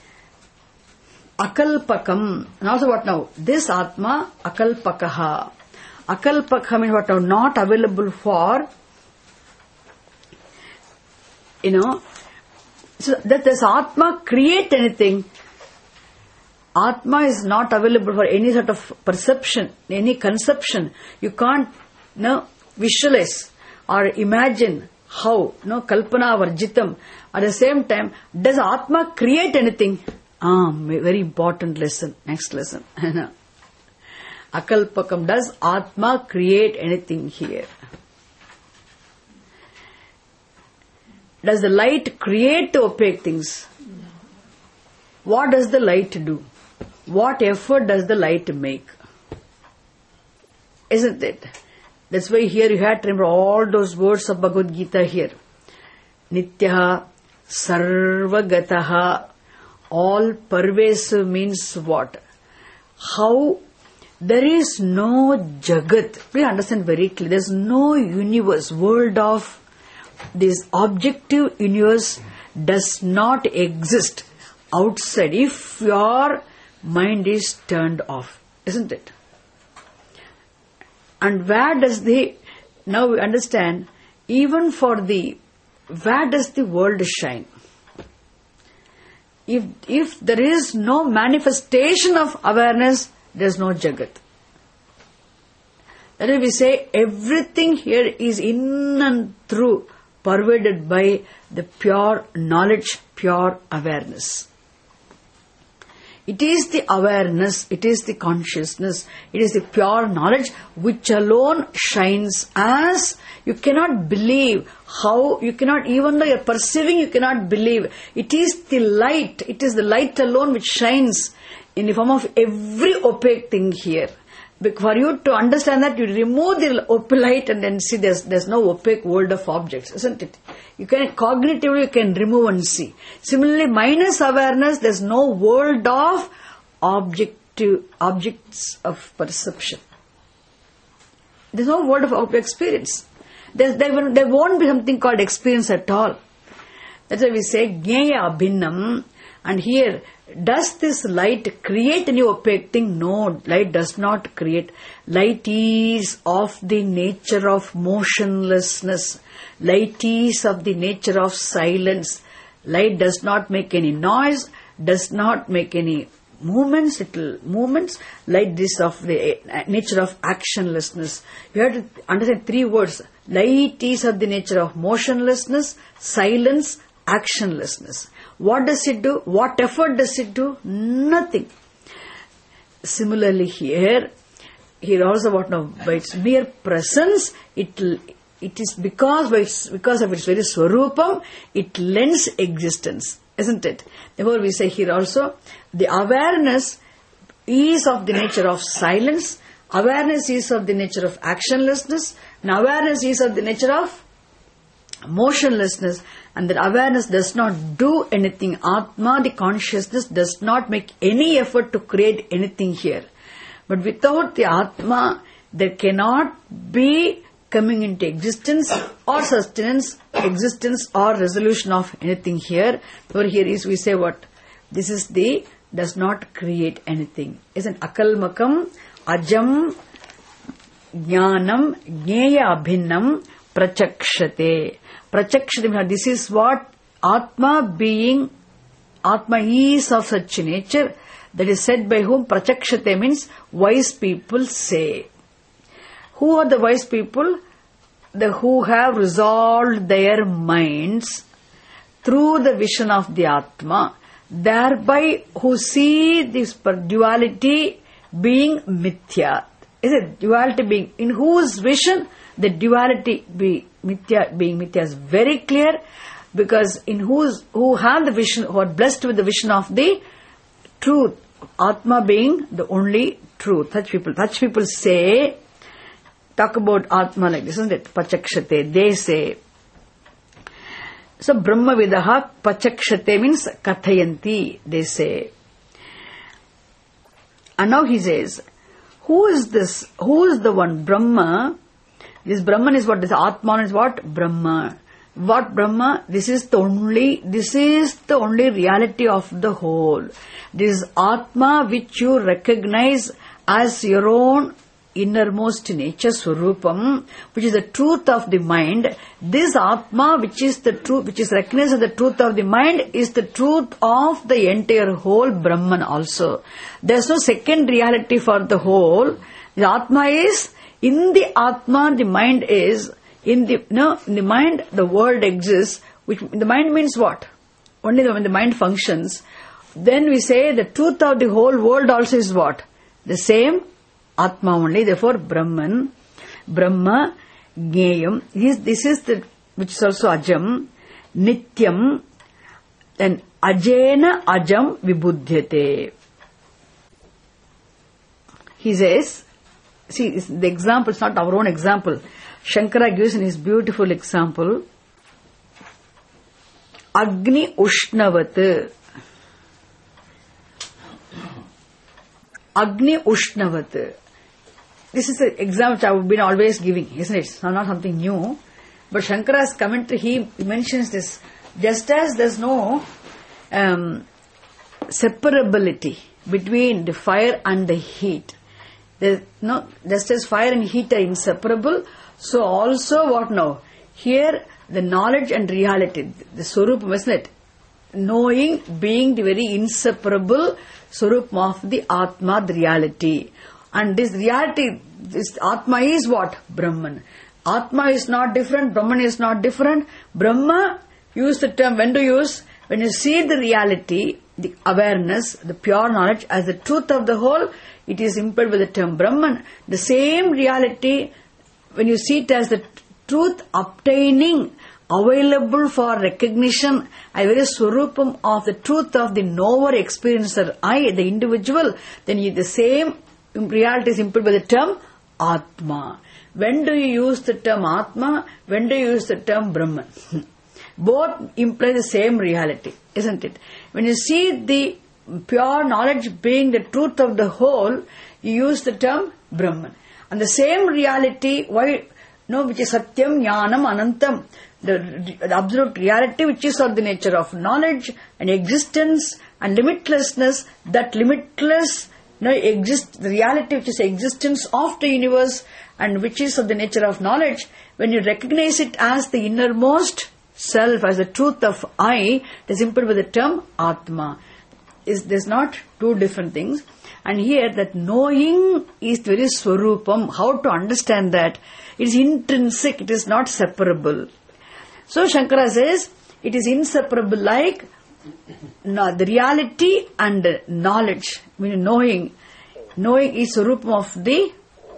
Akalpakam. And also what now? This Atma, akalpakaha. Akalpakha means what now? Not available for, you know, so that this Atma create anything. Atma is not available for any sort of perception, any conception. You can't, no, visualize or imagine how, no, kalpana varjitam. At the same time, does Atma create anything? Ah, very important lesson. Next lesson. Akalpakam. Does Atma create anything here? Does the light create to opaque things? What does the light do? What effort does the light make? Isn't it? That's why here you have to remember all those words of Bhagavad Gita here. Nityaha, Sarvagataha, all pervasive means what? How there is no Jagat. Please understand very clearly. There is no universe, world of this objective universe does not exist outside if your mind is turned off. Isn't it? And where does the, now we understand, even for the, where does the world shine? If, if there is no manifestation of awareness, there is no Jagat. That is, we say everything here is in and through pervaded by the pure knowledge, pure awareness. It is the awareness, it is the consciousness, it is the pure knowledge which alone shines as you cannot believe how, you cannot, even though you are perceiving, you cannot believe. It is the light, it is the light alone which shines in the form of every opaque thing here. For you to understand that, you remove the opaque light and then see there's, there's no opaque world of objects, isn't it? You can cognitively you can remove and see. Similarly, minus awareness, there's no world of objective objects of perception. There's no world of, of experience. There's, there, will, there won't be something called experience at all. That's why we say Jnaya Abhinnam. And here, does this light create any opaque thing? No, light does not create. Light is of the nature of motionlessness. Light is of the nature of silence. Light does not make any noise, does not make any movements, little movements. Light is of the nature of actionlessness. You have to understand three words. Light is of the nature of motionlessness, silence, actionlessness. What does it do? What effort does it do? Nothing. Similarly here, here also what now? By its mere presence, it it is because by its, because of its very swarupam, it lends existence, isn't it? Therefore we say here also, the awareness is of the nature of silence, awareness is of the nature of actionlessness, and awareness is of the nature of motionlessness, and that awareness does not do anything. Atma, the consciousness, does not make any effort to create anything here. But without the Atma, there cannot be coming into existence or sustenance, existence or resolution of anything here. So here is, we say what? This is the, does not create anything. Isn't akalmakam, ajam, jnanam, jnaya abhinnam, prachakshate. Prachakshate, this is what Atma being, Atma is of such nature, that is said by whom? Prachakshate means wise people say. Who are the wise people? The who have resolved their minds through the vision of the Atma, thereby who see this duality being mithya. Is it duality being, in whose vision the duality be mithya, being mithya is very clear, because in whose, who have the vision, who are blessed with the vision of the truth, Atma being the only truth. Such people, such people say, talk about Atma like this, isn't it? Pachakshate, they say. So Brahma Vidaha Pachakshate means Kathayanti, they say. And now he says, who is this? Who is the one? Brahma. This Brahman is what? This Atman is what? Brahma. What Brahma? This is the only, this is the only reality of the whole. This Atma which you recognize as your own innermost nature, Swarupam, which is the truth of the mind. This Atma, which is the truth, which is recognized as the truth of the mind, is the truth of the entire whole Brahman also. There is no second reality for the whole. The Atma is, in the Atma, the mind is, in the, no, in the mind, the world exists, which, the mind means what? Only when the mind functions. Then we say the truth of the whole world also is what? The same Atma only, therefore Brahman, Brahma, Gneyam. This is the, which is also Ajam, Nityam, then Ajena Ajam Vibudhyate. He says, see, the example is not our own example. Shankara gives in his beautiful example, Agni Ushnavat. Agni Ushnavat. This is an example which I have been always giving, isn't it? It's not something new. But Shankara's commentary, he mentions this. Just as there's no um, separability between the fire and the heat, there's no, just as fire and heat are inseparable, so also what now? Here, the knowledge and reality, the Swarupam, isn't it? Knowing being the very inseparable Swarupam of the Atma, the reality. And this reality, this Atma is what? Brahman. Atma is not different, Brahman is not different. Brahma, use the term, when to use? When you see the reality, the awareness, the pure knowledge as the truth of the whole, it is implied with the term Brahman. The same reality, when you see it as the truth obtaining, available for recognition, a very Swarupam of the truth of the knower, experiencer, I, the individual, then the same reality is implied by the term Atma. When do you use the term Atma? When do you use the term Brahman? Both imply the same reality, isn't it? When you see the pure knowledge being the truth of the whole, you use the term Brahman. And the same reality, why, no, which is Satyam, Jnanam, Anantam, the, the absolute reality which is of the nature of knowledge and existence and limitlessness, that limitless, no, exist, the reality which is existence of the universe and which is of the nature of knowledge, when you recognize it as the innermost self, as the truth of I, it is implied with the term Atma. Is there's not two different things. And here that knowing is very Swarupam. How to understand that? It is intrinsic, it is not separable. So Shankara says, it is inseparable like no, the reality and knowledge. Meaning knowing. Knowing is Swarupam of the,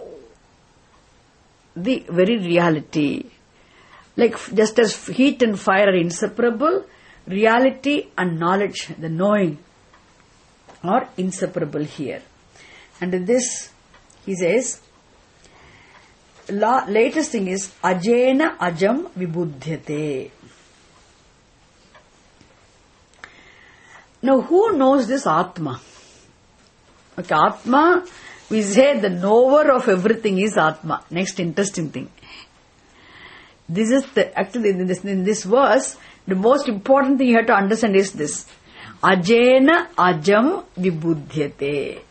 the very reality. Like just as heat and fire are inseparable, reality and knowledge, the knowing, are inseparable here. And this, he says, la, latest thing is, Ajena Ajam Vibudhyate. Now, who knows this Atma? Okay, Atma, we say the knower of everything is Atma. Next interesting thing. This is the, actually in this, in this verse, the most important thing you have to understand is this. Ajena Ajam Vibudhyate.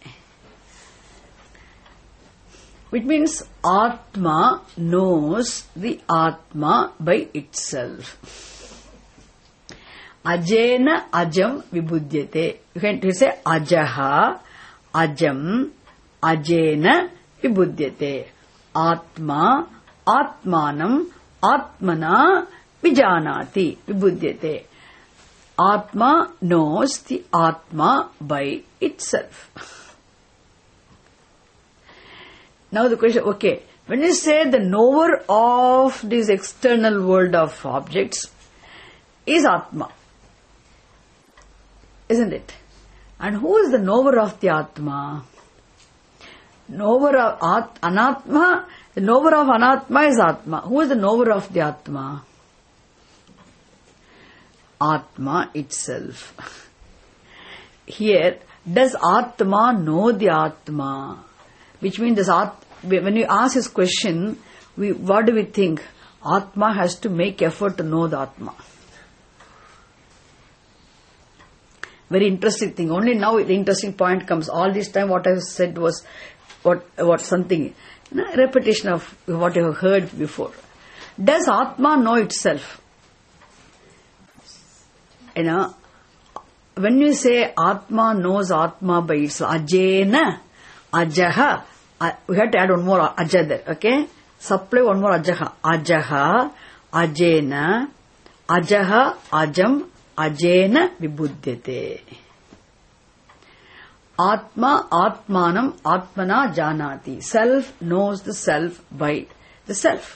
Which means Atma knows the Atma by itself. Ajena Ajam Vibudhyate. You can say Ajaha, Ajam, Ajena Vibudhyate. Atma, Atmanam, Atmana Vijanati Vibudhyate. Atma knows the Atma by itself. Now the question, okay, when you say the knower of this external world of objects is Atma, isn't it? And who is the knower of the Atma? Knower of At- Anatma, the knower of Anatma is Atma. Who is the knower of the Atma? Atma itself. Here, does Atma know the Atma? Which means, does At- when you ask this question, we, what do we think? Atma has to make effort to know the Atma. Very interesting thing. Only now the interesting point comes. All this time what I said was what what something, you know, repetition of what you have heard before. Does Atma know itself? You know, when you say Atma knows Atma by itself, Ajena, Ajaha, uh, we have to add one more Aja there, okay? Supply one more Ajaha. Ajaha, Ajena, Ajaha, Ajam, Ajena Vibhudyate. Atma, Atmanam, Atmana Janati. Self knows the self by the self.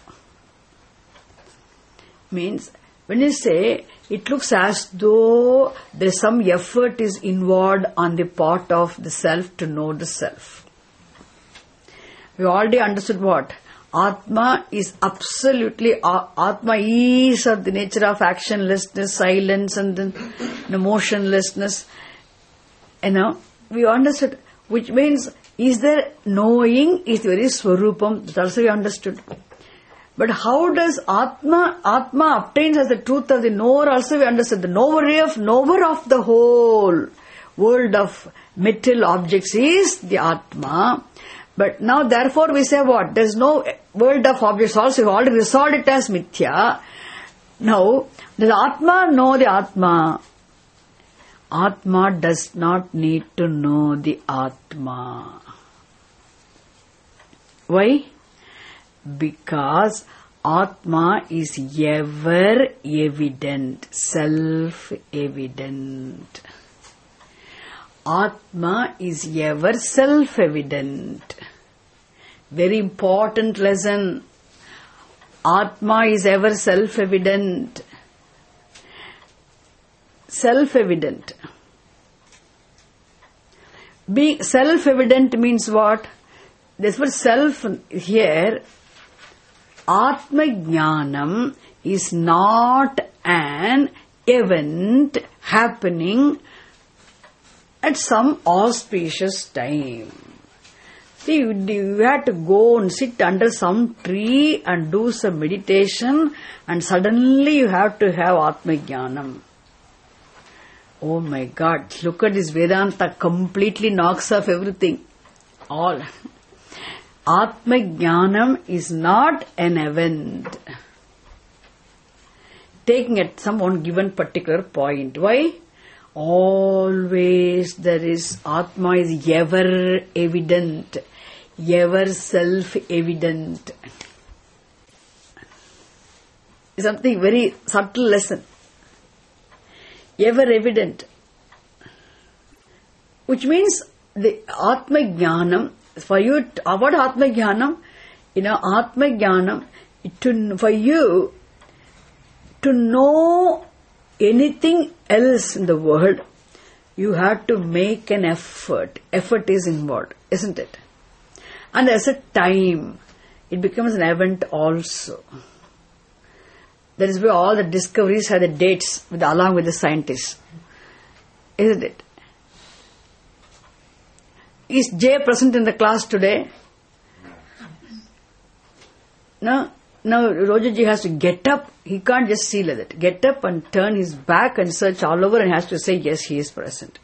Means, when you say, it looks as though there is some effort is involved on the part of the self to know the self. We already understood what? Atma is absolutely, uh, Atma is of the nature of actionlessness, silence and then the motionlessness. You know, we understood, which means, is there knowing is very Swarupam, that also we understood. But how does Atma, Atma obtains as the truth of the knower also we understood. The knower of, knower of the whole world of material objects is the Atma. But now therefore we say what? There is no world of objects also. We already resolved it as Mithya. Now, does Atma know the Atma? Atma does not need to know the Atma. Why? Because Atma is ever evident, self-evident. Atma is ever self-evident. Very important lesson. Atma is ever self-evident. Self-evident. Being self-evident means what? This word self here, Atma Jnanam is not an event happening at some auspicious time. See, you have to go and sit under some tree and do some meditation, and suddenly you have to have Atma Jnanam. Oh my God, look at this Vedanta, completely knocks off everything. All. Atma Jnanam is not an event. Taking at some one given particular point. Why? Always there is, Atma is ever evident, ever self-evident. It's something very subtle lesson. Ever evident. Which means the Atma Jnanam, for you, what Atma Jnanam? You know, Atma Jnanam, to, for you to know anything else in the world, you have to make an effort. Effort is involved, isn't it? And there's a time. It becomes an event also. That is where all the discoveries have the dates with, along with the scientists. Isn't it? Is Jay present in the class today? No? Now Rojaji has to get up. He can't just see like that. Get up and turn his back and search all over and has to say, yes, he is present.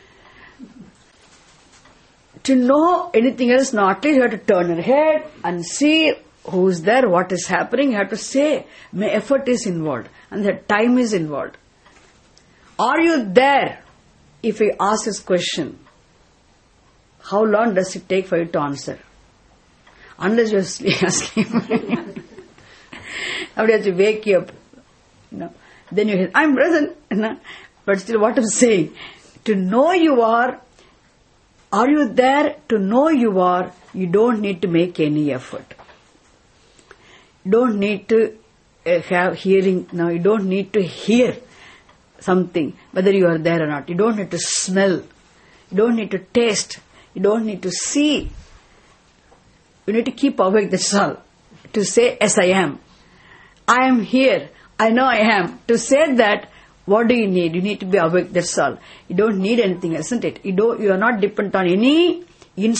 To know anything else, now at least you have to turn your head and see who's there, what is happening. You have to say, my effort is involved and the time is involved. Are you there? If he asks this question, how long does it take for you to answer? Unless you're asleep. Somebody has to wake you up. You know. Then you hear, I'm present. You know. But still what I'm saying, to know you are, are you there? To know you are, you don't need to make any effort. You don't need to uh, have hearing. No, you don't need to hear something, whether you are there or not. You don't need to smell. You don't need to taste. You don't need to see. You need to keep awake, that's all. To say, yes, I am. I am here. I know I am. To say that, what do you need? You need to be awake, that's all. You don't need anything else, isn't it? You don't, you are not dependent on any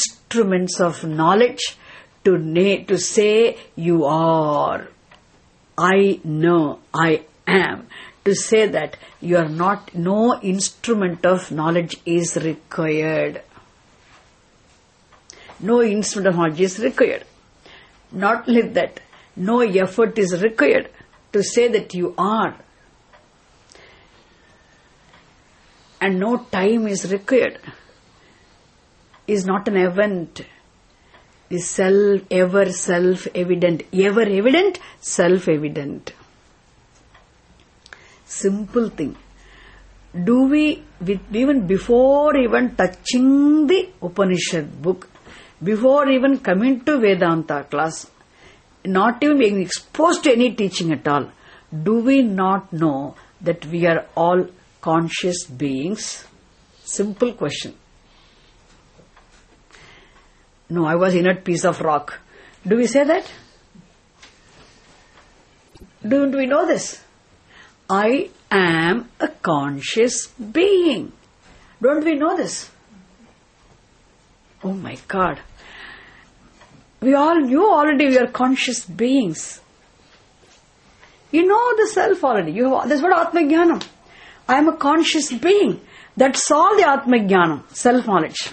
instruments of knowledge to na- to say you are. I know, I am. To say that you are not, no instrument of knowledge is required. No instrument of knowledge is required. Not only that, no effort is required to say that you are. And no time is required. Is not an event. Is self, ever self-evident. Ever evident, self-evident. Simple thing. Do we, with, even before even touching the Upanishad book, before even coming to Vedanta class, not even being exposed to any teaching at all, do we not know that we are all conscious beings? Simple question. No, I was inert piece of rock. Do we say that? Don't we know this? I am a conscious being. Don't we know this? Oh my God. We all knew already we are conscious beings. You know the self already. You have, that's what Atma Jnanam. I am a conscious being. That's all the Atma Jnanam, self-knowledge.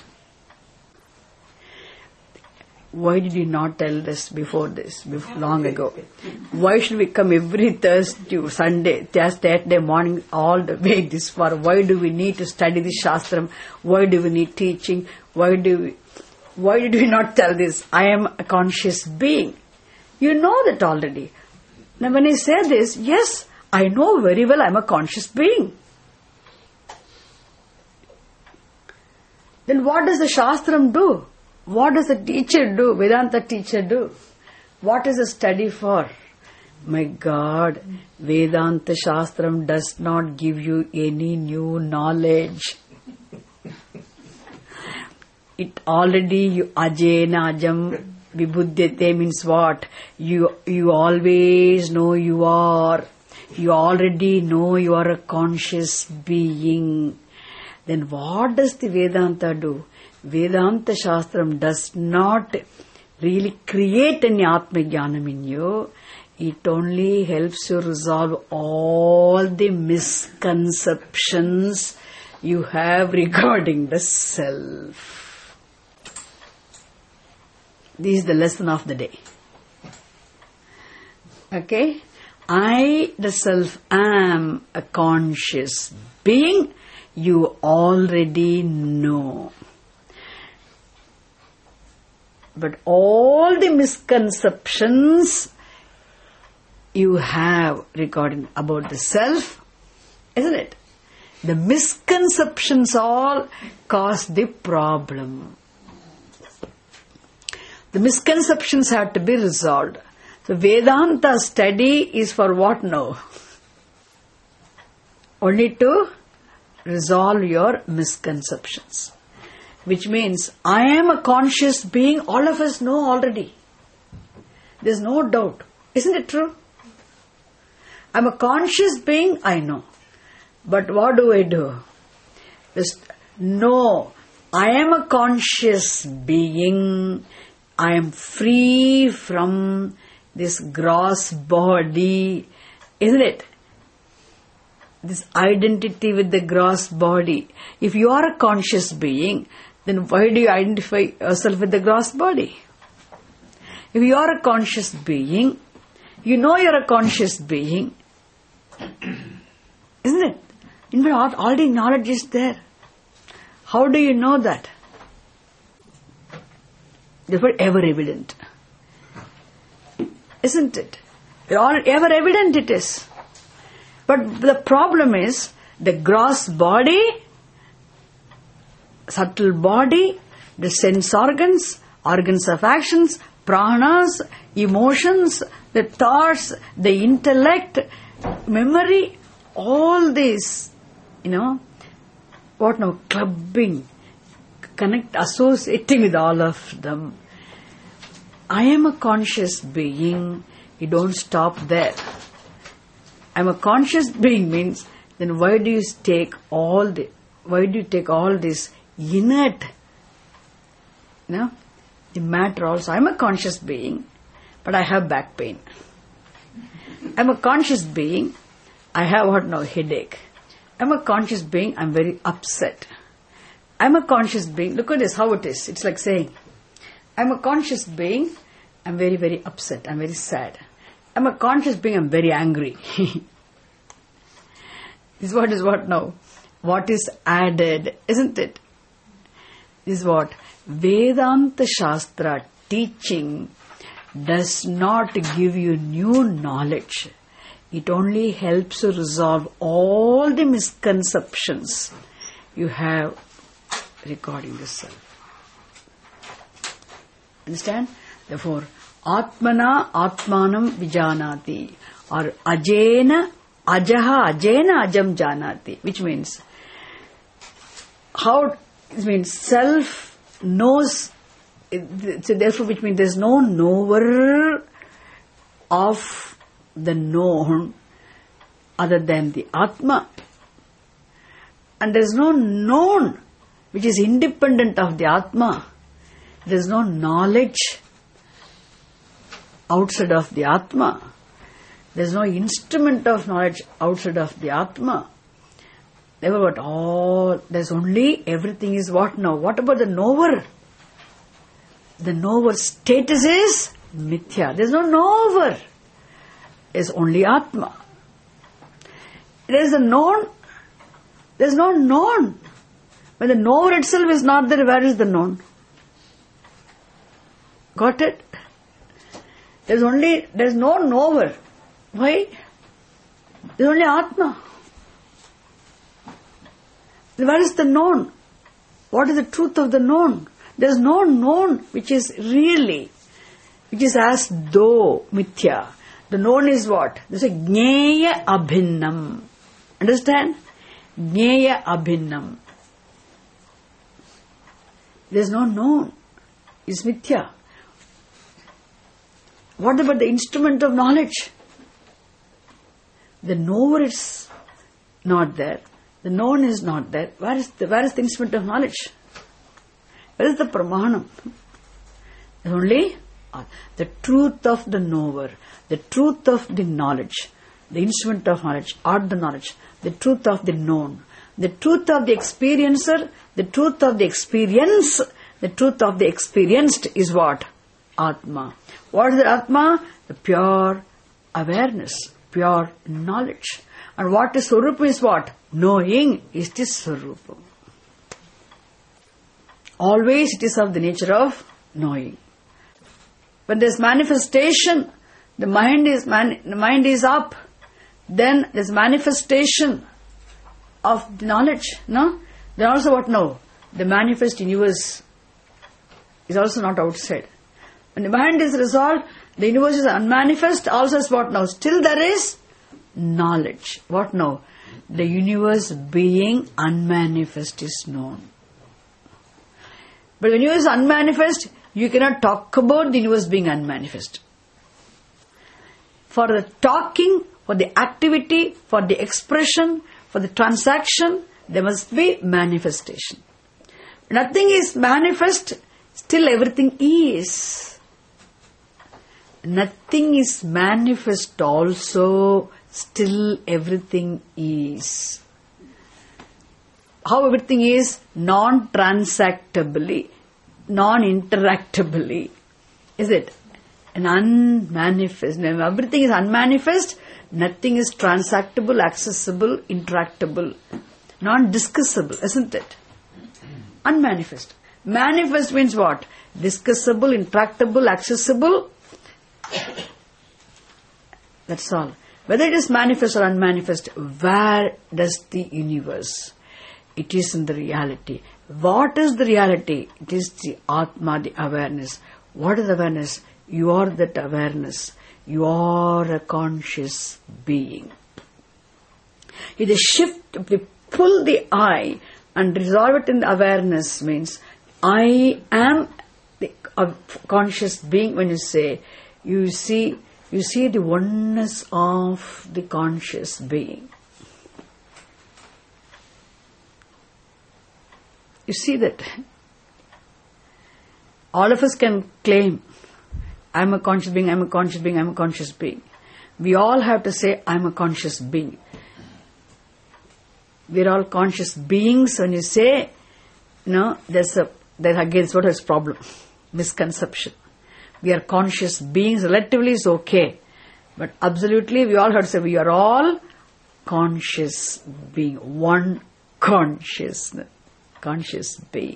Why did you not tell this before this, before, long ago? Why should we come every Thursday, Sunday, Saturday morning, all the way this far? Why do we need to study the Shastram? Why do we need teaching? Why do we, why did we not tell this? I am a conscious being. You know that already. Now when I say this, yes, I know very well I am a conscious being. Then what does the Shastram do? What does the teacher do? Vedanta teacher do? What is the study for? My God, Vedanta Shastram does not give you any new knowledge. It already, you ajena ajam vibhudyate means what? You, you always know you are. You already know you are a conscious being. Then what does the Vedanta do? Vedanta Shastram does not really create any Atma Jnanam in you. It only helps you resolve all the misconceptions you have regarding the self. This is the lesson of the day. Okay? I, the self, am a conscious being. You already know. But all the misconceptions you have regarding about the self, isn't it? The misconceptions all cause the problem. The misconceptions have to be resolved. So Vedanta study is for what now? Only to resolve your misconceptions. Which means, I am a conscious being, all of us know already. There's no doubt. Isn't it true? I'm a conscious being, I know. But what do I do? Just know, I am a conscious being. I am free from this gross body. Isn't it? This identity with the gross body. If you are a conscious being, then why do you identify yourself with the gross body? If you are a conscious being, you know you are a conscious being, isn't it? In fact, already knowledge is there. How do you know that? Therefore, ever evident. Isn't it? Ever evident it is. But the problem is, the gross body, subtle body, the sense organs, organs of actions, pranas, emotions, the thoughts, the intellect, memory, all this, you know, what now, clubbing, connect, associating with all of them. I am a conscious being, you don't stop there. I'm a conscious being means, then why do you take all the, why do you take all this inert, you know, the matter also? I'm a conscious being, but I have back pain. I'm a conscious being. I have what now? Headache. I'm a conscious being. I'm very upset. I'm a conscious being. Look at this, how it is. It's like saying, I'm a conscious being. I'm very, very upset. I'm very sad. I'm a conscious being. I'm very angry. This is what is what now? What is added, isn't it? This is what? Vedanta Shastra teaching does not give you new knowledge. It only helps you resolve all the misconceptions you have regarding the self. Understand? Therefore, Atmana Atmanam Vijanati, or Ajena Ajaha Ajena Ajam Janati, which means how it means self knows. So therefore, which means there is no knower of the known other than the Atma, and there is no known which is independent of the Atma. There is no knowledge outside of the Atma. There is no instrument of knowledge outside of the Atma. Therefore, what all there is only everything is what now? What about the knower? The knower status is mithya. There is no knower. There is only Atma. There is a known. There is no known. When the knower itself is not there, where is the known? Got it? There is only, there is no knower. Why? There is only Atma. Where is the known? What is the truth of the known? There is no known which is really, which is as though mithya. The known is what? There is a jnaya abhinnam. Understand? Jnaya abhinnam. There is no known. It's mithya. What about the instrument of knowledge? The knower is not there. The known is not there. Where is the, where is the instrument of knowledge? Where is the pramanam? There's only the truth of the knower, the truth of the knowledge, the instrument of knowledge, or the knowledge, the truth of the known, the truth of the experiencer, the truth of the experience, the truth of the experienced is what? Atma. What is the Atma? The pure awareness, pure knowledge. And what is Swarupa is what? Knowing is the Swarupa. Always it is of the nature of knowing. When there is manifestation, the mind is man, the mind is up. Then there is manifestation of the knowledge. No? Then also what now? The manifest universe is also not outside. When the mind is resolved, the universe is unmanifest. Also is what now? Still there is knowledge. What now? The universe being unmanifest is known. But when the universe is unmanifest, you cannot talk about the universe being unmanifest. For the talking, for the activity, for the expression, for the transaction, there must be manifestation. Nothing is manifest, still everything is. Nothing is manifest also, still everything is. How everything is? Non-transactably, non-interactably. Is it? An unmanifest. Everything is unmanifest, nothing is transactable, accessible, interactable, non-discussable, isn't it? Unmanifest. Manifest means what? Discussable, intractable, accessible. That's all. Whether it is manifest or unmanifest, where does the universe? It is in the reality. What is the reality? It is the Atma, the awareness. What is awareness? You are that awareness. You are a conscious being. If the shift, if we pull the I and resolve it in the awareness means, I am the uh, conscious being. When you say, you see, you see the oneness of the conscious being. You see that? All of us can claim, I am a conscious being, I am a conscious being, I am a conscious being. We all have to say, I'm a conscious being. We're all conscious beings. When you say, no, there's a, there's again, what is problem? Misconception. We are conscious beings. Relatively is okay. But absolutely, we all have to say, we are all conscious being. One consciousness. Conscious being.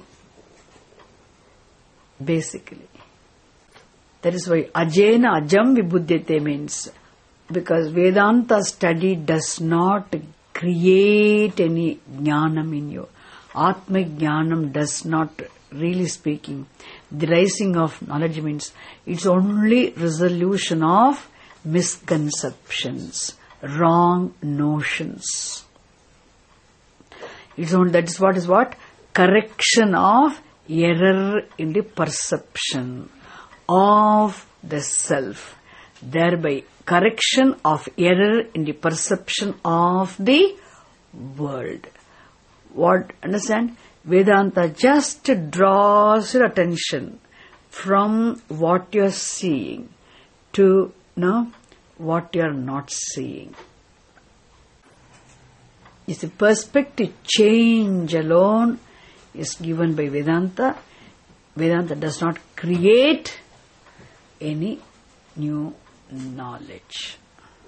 Basically. That is why Ajena Ajam Vibhudyate means. Because Vedanta study does not create any jnanam in you. Atma jnanam does not, really speaking, the rising of knowledge means it's only resolution of misconceptions, wrong notions. It's only, that is what is what? Correction of error in the perception of the self. Thereby, correction of error in the perception of the world. What, understand? Vedanta just draws your attention from what you are seeing to, no, what you are not seeing. It's a perspective change alone is given by Vedanta. Vedanta does not create any new knowledge.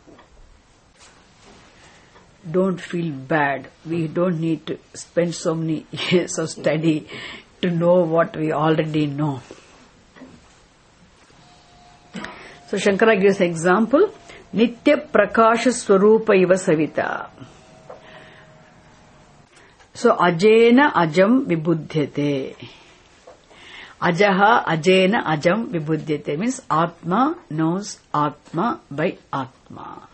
Don't feel bad. We don't need to spend so many years of study to know what we already know. So Shankara gives an example. Nitya Prakasha Swarupa Iva Savita. So Ajena Ajam Vibhudyate. Ajaha Ajena Ajam Vibhudyate means Atma knows Atma by Atma.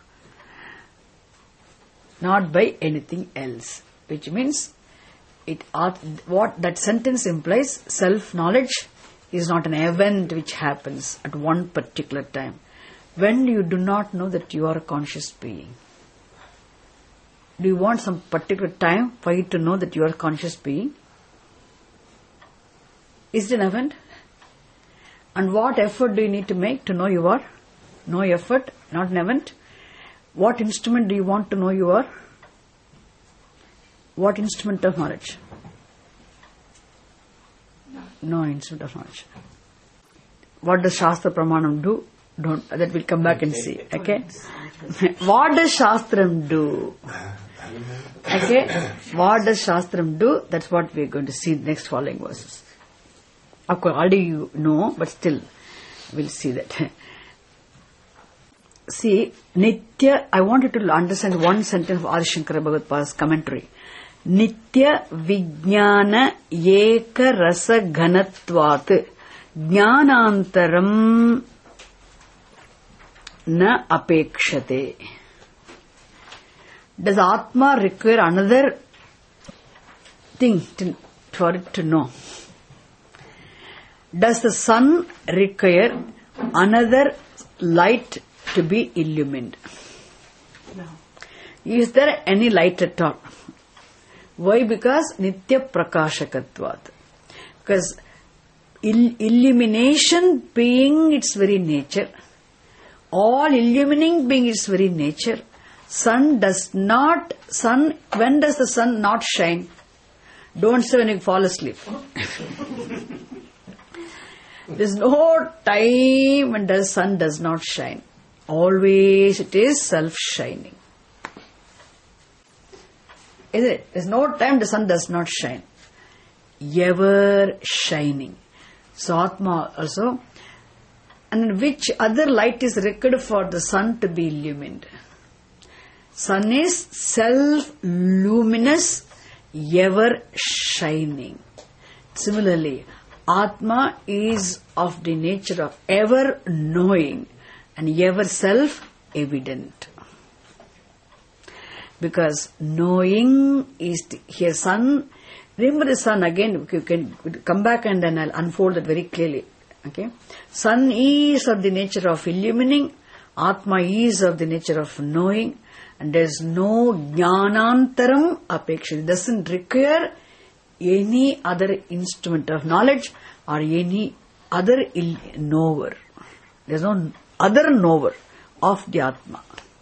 Not by anything else. Which means, it what that sentence implies, self-knowledge is not an event which happens at one particular time. When you do not know that you are a conscious being. Do you want some particular time for you to know that you are a conscious being? Is it an event? And what effort do you need to make to know you are? No effort, not an event. What instrument do you want to know you are? What instrument of knowledge? No instrument of knowledge. What does Shastra Pramanam do? Don't. That we'll come back and see. Okay? What does Shastram do? Okay? What does Shastram do? That's what we're going to see in the next following verses. Of course, already you know, but still, we'll see that. See, Nitya, I wanted to understand one sentence of Adi Shankara Bhagavad-pada's commentary. Nitya Vijnana Eka Rasa Ghanatvat Jnanantaram Na Apekshate. Does Atma require another thing to, for it to know? Does the sun require another light to be illumined? No. Is there any light at all? Why? Because Nitya Prakashakatvat. Because il- illumination being its very nature, all illumining being its very nature, sun does not, sun, when does the sun not shine? Don't say when you fall asleep. There's no time when the sun does not shine. Always it is self-shining. Isn't it? There's no time the sun does not shine. Ever shining. So Atma also. And which other light is required for the sun to be illumined? Sun is self-luminous, ever shining. Similarly, Atma is of the nature of ever knowing and ever self-evident. Because knowing is the, here sun, remember the sun again, you can come back and then I'll unfold it very clearly. Okay, sun is of the nature of illumining, Atma is of the nature of knowing, and there is no jnanantaram apeksha. It doesn't require any other instrument of knowledge or any other il- knower. There is no other knower. of the Atma.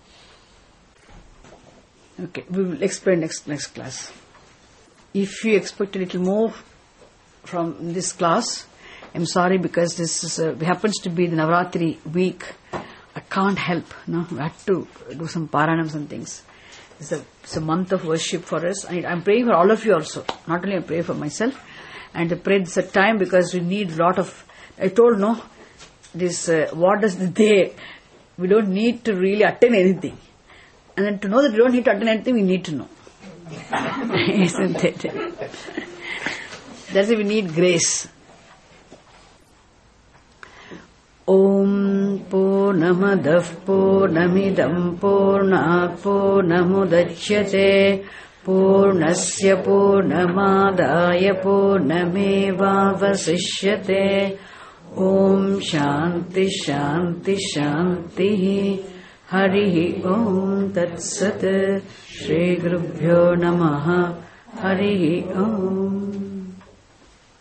Okay, we will explain next next class. If you expect a little more from this class, I'm sorry, because this is a, happens to be the Navratri week. I can't help. No, I have to do some paranams and things. It's a, it's a month of worship for us. I, I'm praying for all of you also. Not only I pray for myself. And I pray this at time because we need a lot of. I told no, this uh, what does the day? We don't need to really attain anything. And then to know that we don't need to attain anything, we need to know. Isn't it? That's why we need grace. Om Purnamadah Purnamidam Purnat Purnamudachyate Purnasya Purnamadaya Purnamevavasishyate. Om Shanti Shanti Shanti. Harihi Om Tat Sat. Shri Gurubhyo Namaha. Harihi Om.